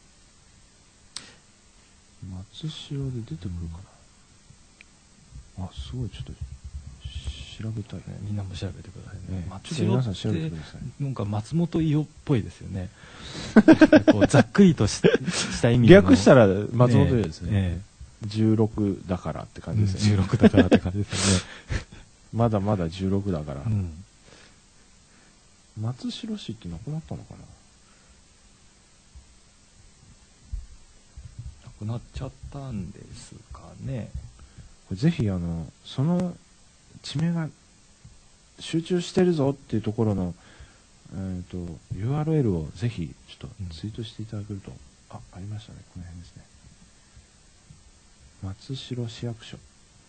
松代で出てくるかな。すごい、ちょっと調べたいね。 みんなも調べてくださいね。 ちょっと皆さん調べてください。 なんか松本伊代っぽいですよね。ざっくりとした意味略したら松本伊代ですね。16だからって感じですね。 16だからって感じですよね。 まだまだ16だから。松代市ってなくなったのかな？ なくなっちゃったんですかね。 これぜひその地名が集中してるぞっていうところのURL をぜひちょっとツイートしていただけると、ありましたね、この辺ですね。松代市役所。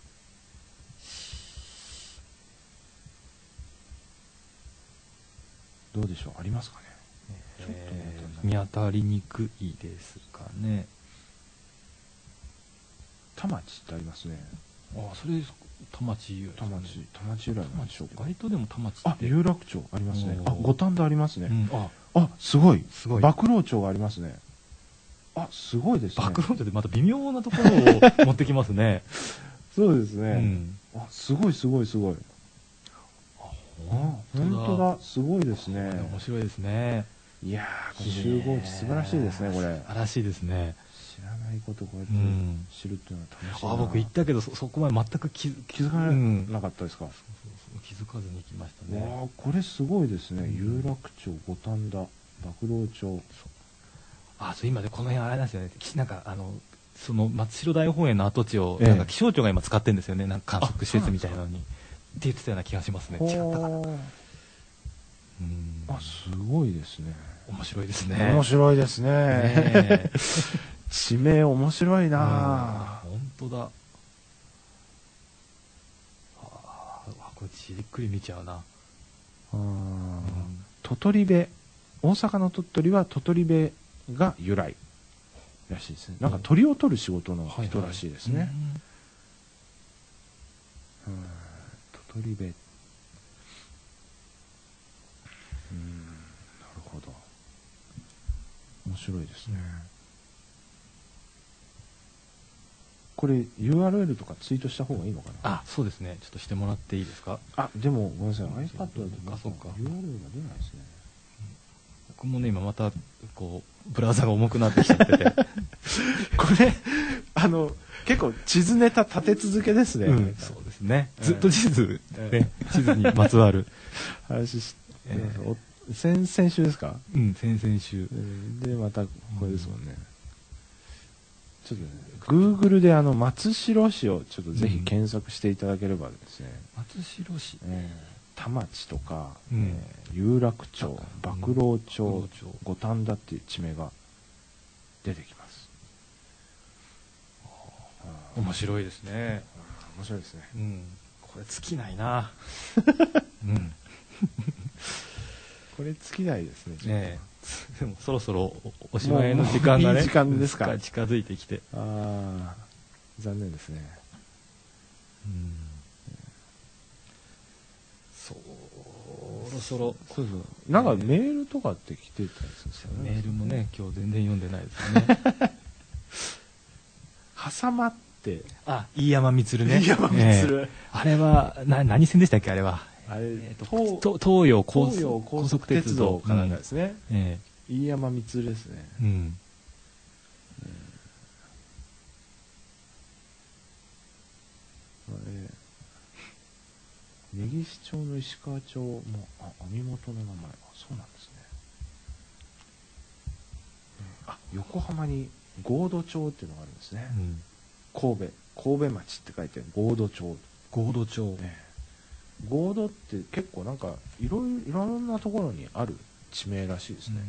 どうでしょう、ありますかね。ちょっと見当たりにくいですかね。 田町ってありますね。 それ田町由来。 田町由来なんでしょうか。 割とでも田町って。 有楽町ありますね。五反田ありますね。すごい。博労町がありますね。すごいですね。 博労町でまた微妙なところを持ってきますね。 そうですね。すごい。本当だ、すごいですね。 面白いですね。 いやー、集合地素晴らしいですね、これ。 素晴らしいですね。 知らないことこうやって知るっていうのは楽しいな。 僕行ったけどそこまで全く気づかなかったですか？ 気づかずに行きましたね。 これすごいですね。有楽町、五反田、博労町。 今でこの辺あれなんですよね。なんかその松代大本営の跡地をなんか気象庁が今使ってるんですよね。なんか観測施設みたいなのにって言ってたような気がしますね。違ったかな。 すごいですね。 面白いですね。 面白いですね。地名面白いな。 本当だ。これじっくり見ちゃうな。 鳥取部、大阪の鳥取は鳥取部が由来らしいですね。なんか鳥を取る仕事の人らしいですね。鳥取部。 白いですね。これ URL とかツイートした方がいいのかな。 あ、そうですね。ちょっとしてもらっていいですか。 あ、でもごめんなさい、 iPad だとそうか URL が出ないですね。 僕もね今またこうブラウザが重くなってきちゃっててこれ結構地図ネタ立て続けですね。 そうですね。ずっと地図ね、地図にまつわる話して、先々週ですか。 先々週でまたこれですもんね。ちょっとね、Google で松代市をちょっとぜひ検索していただければですね、 松代市、 田町とか、有楽町、博労町、五反田っていう地名が出てきます。 面白いですね。 面白いですね。 これ尽きないな。 これ尽きないですね。 でもそろそろおしまいの時間がね、 いい時間ですか。 近づいてきて。 残念ですね。 そろそろ。 そうなんかメールとかって来てたりするんですよね。 メールもね今日全然読んでないですよね。 挟まって。 飯山満ね。 飯山満。 あれは何線でしたっけあれは。東洋高速鉄道かなんかですね。飯山満ですね。根岸町の石川町も網元の名前。そうなんですね。横浜に合土町っていうのがあるんですね。神戸町って書いて合土町。 合土町。 合土って結構なんかいろんなところにある地名らしいですね。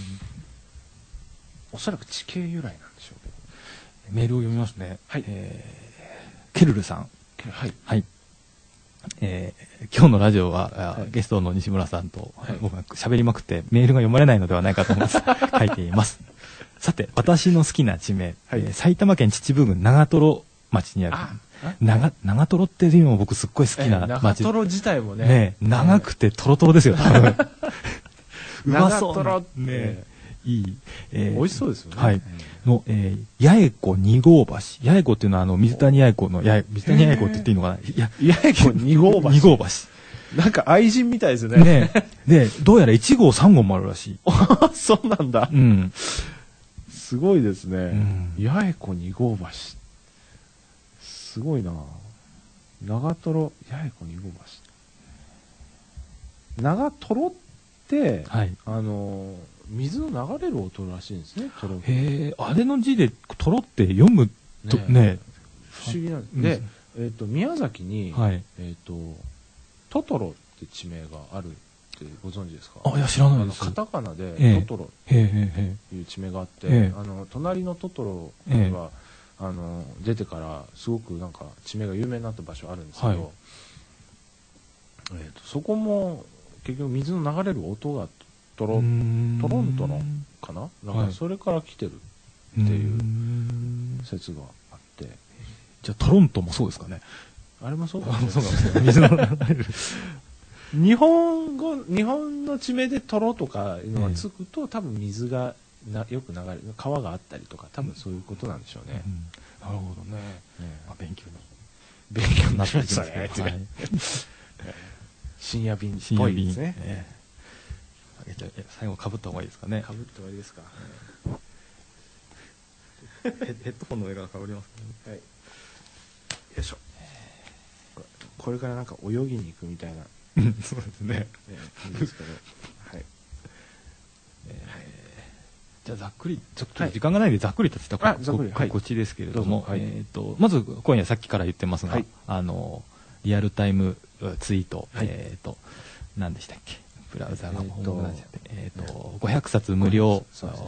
おそらく地形由来なんでしょうけど。 メールを読みますね。 はい。 ケルルさん。 はい。 はい。今日のラジオは、ゲストの西村さんと僕が喋りまくってメールが読まれないのではないかと思って書いています。さて、私の好きな地名、埼玉県秩父郡長瀞町にある。長瀞っていうのも僕すっごい好きな町。 長瀞自体もね。 長くてトロトロですよ、多分。 うまそうな。 ね。いい。 美味しそうですよね。 はい。の、八重子2号橋。八重子っていうのは水谷八重子の、水谷八重子って言っていいのかな。 八重子2号橋。 2号橋。 なんか愛人みたいですね。 ね。で、どうやら1号3号もあるらしい。 そうなんだ。すごいですね。八重子2号橋。すごいな。長瀞、八重子2号橋。長瀞って、水の流れる音らしいんですね。 へえ、あれの字でトロって読むとね、 不思議なんで、宮崎に、トトロって地名があるってご存知ですか？ いや知らないです。 カタカナでトトロっていう地名があって、隣のトトロが出てからすごくなんか地名が有名になった場所あるんですけど、そこも結局水の流れる音がトロントロンかな、なんかそれから来てるっていう説があって、 じゃあトロントもそうですかね。 あれもそうかもしれない。 そうなんですよ。水の流れる。 日本の地名でトロとかいうのがつくと、多分水がよく流れる川があったりとか、多分そういうことなんでしょうね。 なるほどね。勉強になりましたね。深夜便っぽいですね。 最後かぶった方がいいですかね。 かぶった方がいいですか。 ヘッドホンの上からかぶりますかね。 はい。よいしょ。これからなんか泳ぎに行くみたいな。 そうですね。 いいですけど。はい。 じゃあざっくりちょっと時間がないのでざっくりとした告知ですけれども、まず今夜さっきから言ってますが、リアルタイムツイート、何でしたっけ、ブラウザが重くなっちゃって500冊無料、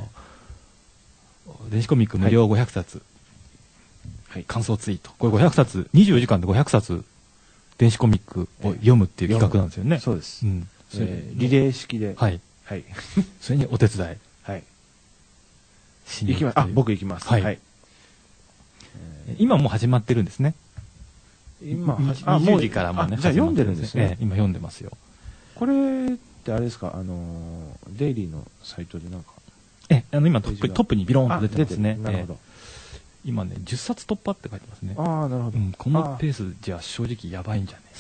電子コミック無料500冊感想ツイート、これ500冊24時間で500冊電子コミックを読むっていう企画なんですよね。 そうです。リレー式で、それにお手伝いしに行きます。僕行きます。 今もう始まってるんですね。 今 20時からもね。 じゃあ読んでるんですね。 今読んでますよ。 これってあれですか、デイリーのサイトでなんか今トップにビローンと出てますね。 なるほど。 今ね、10冊突破って書いてますね。 ああ、なるほど。 このペースじゃ正直やばいんじゃね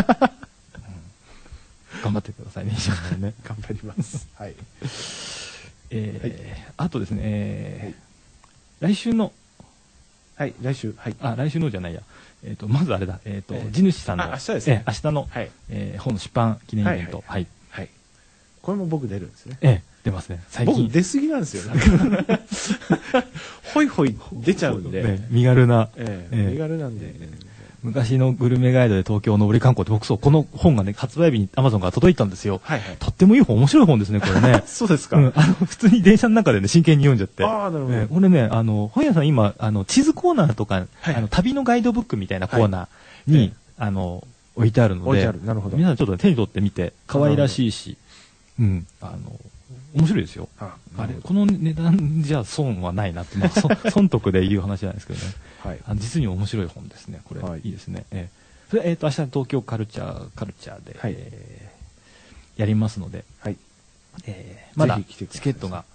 頑張ってくださいね、ね。 頑張ります。はい。 あとですね、来週の、 はい、来週のじゃないや。まずあれだ、地主さんの、 明日ですね。 明日の、本の出版記念イベント。はい。 これも僕出るんですね。 出ますね。最近。 僕出過ぎなんですよ。ホイホイ出ちゃうんで。 身軽な。 身軽なんで。 昔のグルメガイドで東京のぼり観光って僕この本がね、発売日に Amazon から届いたんですよ。とってもいい本、面白い本ですね、これね。 そうですか。 普通に電車の中でね、真剣に読んじゃって。 ああ、なるほど。 これね、本屋さん今、地図コーナーとか、旅のガイドブックみたいなコーナーに、置いてあるので、 なるほど。 皆さんちょっと手に取ってみて、可愛らしいし、面白いですよ。この値段じゃ損はないなって、損得で言う話じゃないですけどね。実に面白い本ですね。これ、いいですね。それ、明日東京カルチャーで、やりますので、まだチケットが、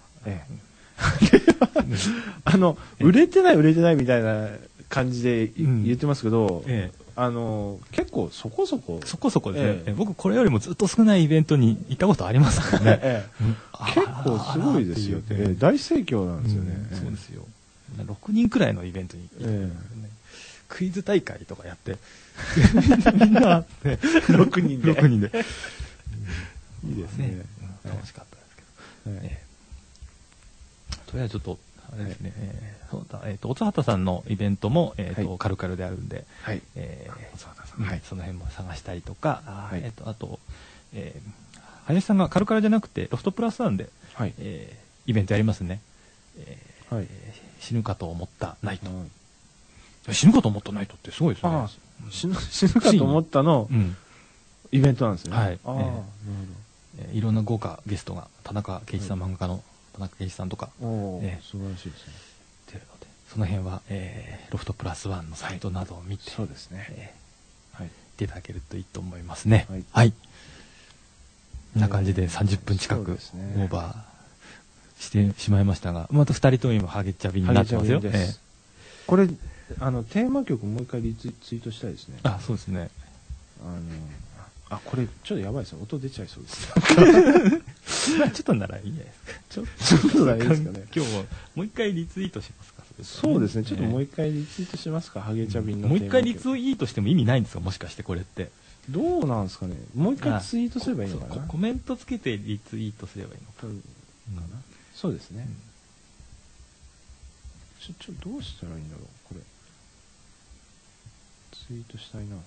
売れてないみたいな感じで言ってますけど、結構そこそこですね。僕これよりもずっと少ないイベントに行ったことありますからね。 結構すごいですよ。大盛況なんですよね。 そうですよ。6人くらいのイベントに行って、クイズ大会とかやって、みんな 6人で。 いいですね。楽しかったですけど。とりあえずちょっと、あれですね、おつはたさんのイベントも、カルカルであるんで、その辺も探したりとか、あと、林さんがカルカルじゃなくて、ロフトプラスワンで、イベントやりますね。死ぬかと思ったナイト。死ぬかと思ったナイトってすごいですね。 死ぬかと思ったのイベントなんですね。 いろんな豪華ゲストが、田中圭一さん、漫画家の田中圭一さんとか、 素晴らしいですね。 出るので、その辺は、ロフトプラスワンのサイトなどを見て、 そうですね。 出ていただけるといいと思いますね。はい。こんな感じで30分近くオーバーしてしまいましたが、また2人とも今ハゲチャビになってますよ。 これテーマ曲もう一回リツイートしたいですね。 そうですね。 これちょっとやばいですね。音出ちゃいそうです。 ちょっとならいいじゃないですか。 ちょっとならいいですかね。 今日もう一回リツイートしますか。 そうですね。ちょっともう一回リツイートしますか。ハゲチャビンの。 もう一回リツイートしても意味ないんですか、もしかしてこれって。 どうなんですかね。もう一回ツイートすればいいのかな。 コメントつけてリツイートすればいいのかな。そうですね。どうしたらいいんだろう、これ。ツイートしたいな。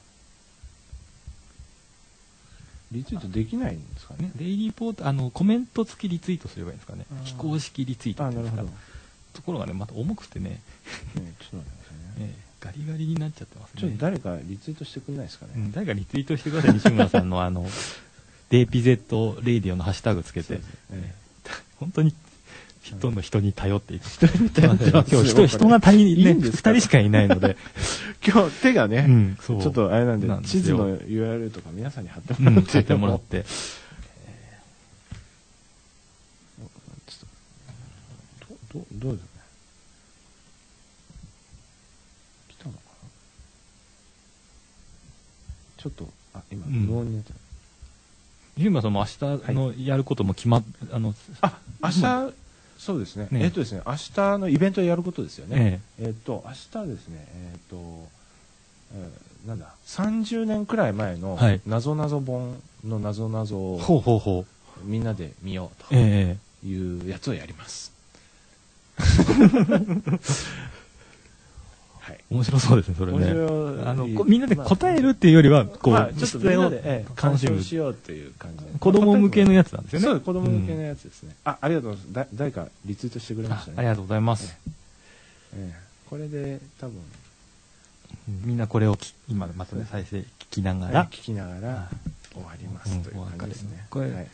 リツイートできないんですかね。 デイリーポーター、コメント付きリツイートすればいいんですかね。非公式リツイートっていうんですか。ところがね、また重くてね。 ちょっと待ってくださいね。 ガリガリになっちゃってますね。 ちょっと誰かリツイートしてくれないですかね。 誰かリツイートしてください、西村さんのDPZ レディオのハッシュタグつけて。本当に人に頼っていく。今日人が足りね、2人しかいないので。 今日手がね、ちょっとあれなんで、地図の URL とか皆さんに貼ってもらって。どうですかね。来たのかな。ちょっと、今、無音になっちゃう。 西村さんも明日のやることも決まっ、 明日、そうですね。明日のイベントをやることですよね。明日ですね、なんだ、30年くらい前の謎々本の謎々をみんなで見ようというやつをやります。 面白そうですね、それね。みんなで答えるっていうよりは、こう、 ちょっとみんなで鑑賞しようという感じで。 子供向けのやつなんですよね。 そうです、子供向けのやつですね。ありがとうございます。誰かリツイートしてくれましたね。 ありがとうございます。 これで多分みんなこれを今またね再生聞きながら終わりますという感じですね。これ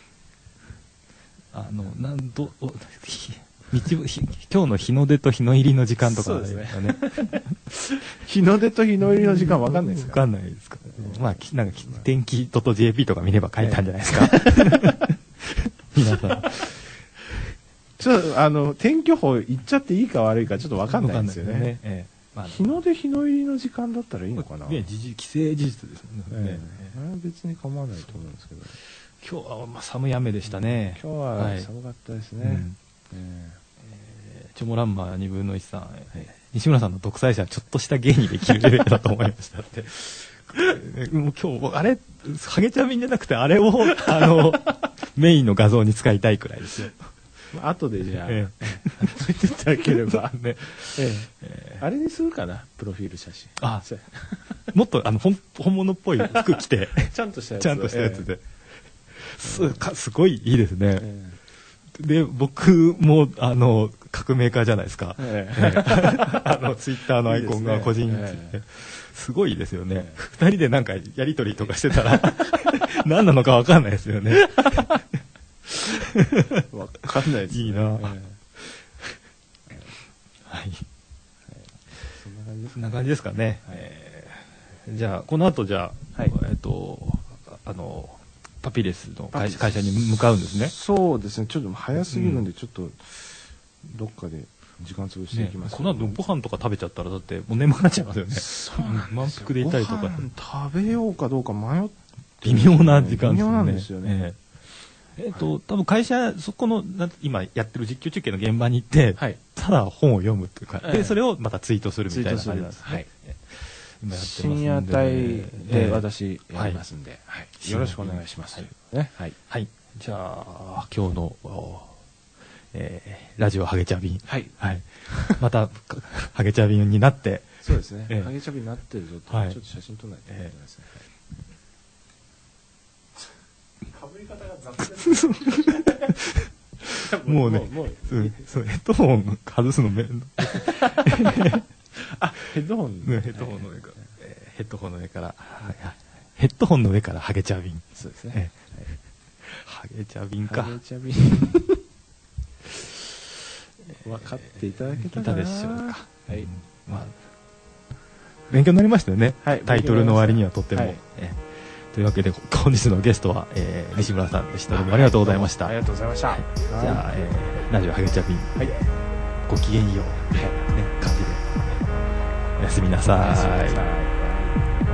今日の日の出と日の入りの時間とかそうですね。日の出と日の入りの時間わかんないですか。 わかんないですか。まあなんか天気.jp とか見れば書いたんじゃないですか。皆さん。 ちょっと天気予報行っちゃっていいか悪いかちょっと分かんないんですよね。日の出日の入りの時間だったらいいのかな。 既成事実ですもんね。 別に構わないと思うんですけど。 今日は寒い雨でしたね。 今日は寒かったですね。 チョモランマー2分の1さん、西村さんの独裁者はちょっとした芸にできるレベルだと思いましたって。もう今日あれハゲチャビンじゃなくてあれをメインの画像に使いたいくらいですよ。 後でじゃあ言っていただければね。あれにするかな、プロフィール写真。 もっと本物っぽい服着てちゃんとしたやつで。すごいいいですね。で僕も革命家じゃないですか。ツイッターのアイコンが個人すごいですよね。2人でなんかやり取りとかしてたら何なのか分かんないですよね。 分かんないですね。 いいな。はい。そんな感じですかね。じゃあこの後パピレスの会社に向かうんですね。 そうですね。ちょっと早すぎるんで、ちょっとどっかで時間潰していきます。 この後ご飯とか食べちゃったらだってもう眠くなっちゃいますよね。満腹でいたりとか。 食べようかどうか迷って微妙な時間ですね。微妙なんですよね。 多分会社そこの今やってる実況中継の現場に行って、ただ本を読むというか、でそれをまたツイートするみたいな感じなんですね。 深夜帯で私やりますんで、よろしくお願いします。 はい。じゃあ今日のラジオハゲチャビン、またハゲチャビンになって、 そうですね。ハゲチャビンになってるぞとちょっと写真撮らないといけないですね。かぶり方が雑です。 もうね、ヘッドホン外すのめんどヘッドホンの上からヘッドホンの上からハゲチャビン。 そうですね。 ハゲチャビンか。 ハゲチャビン。分かっていただけたでしょうか。勉強になりましたよね。タイトルの割にはとっても。というわけで本日のゲストは西村さんでした。どうもありがとうございました。 ありがとうございました。 じゃあラジオハゲチャビン、ごきげんよう感じでおやすみなさい。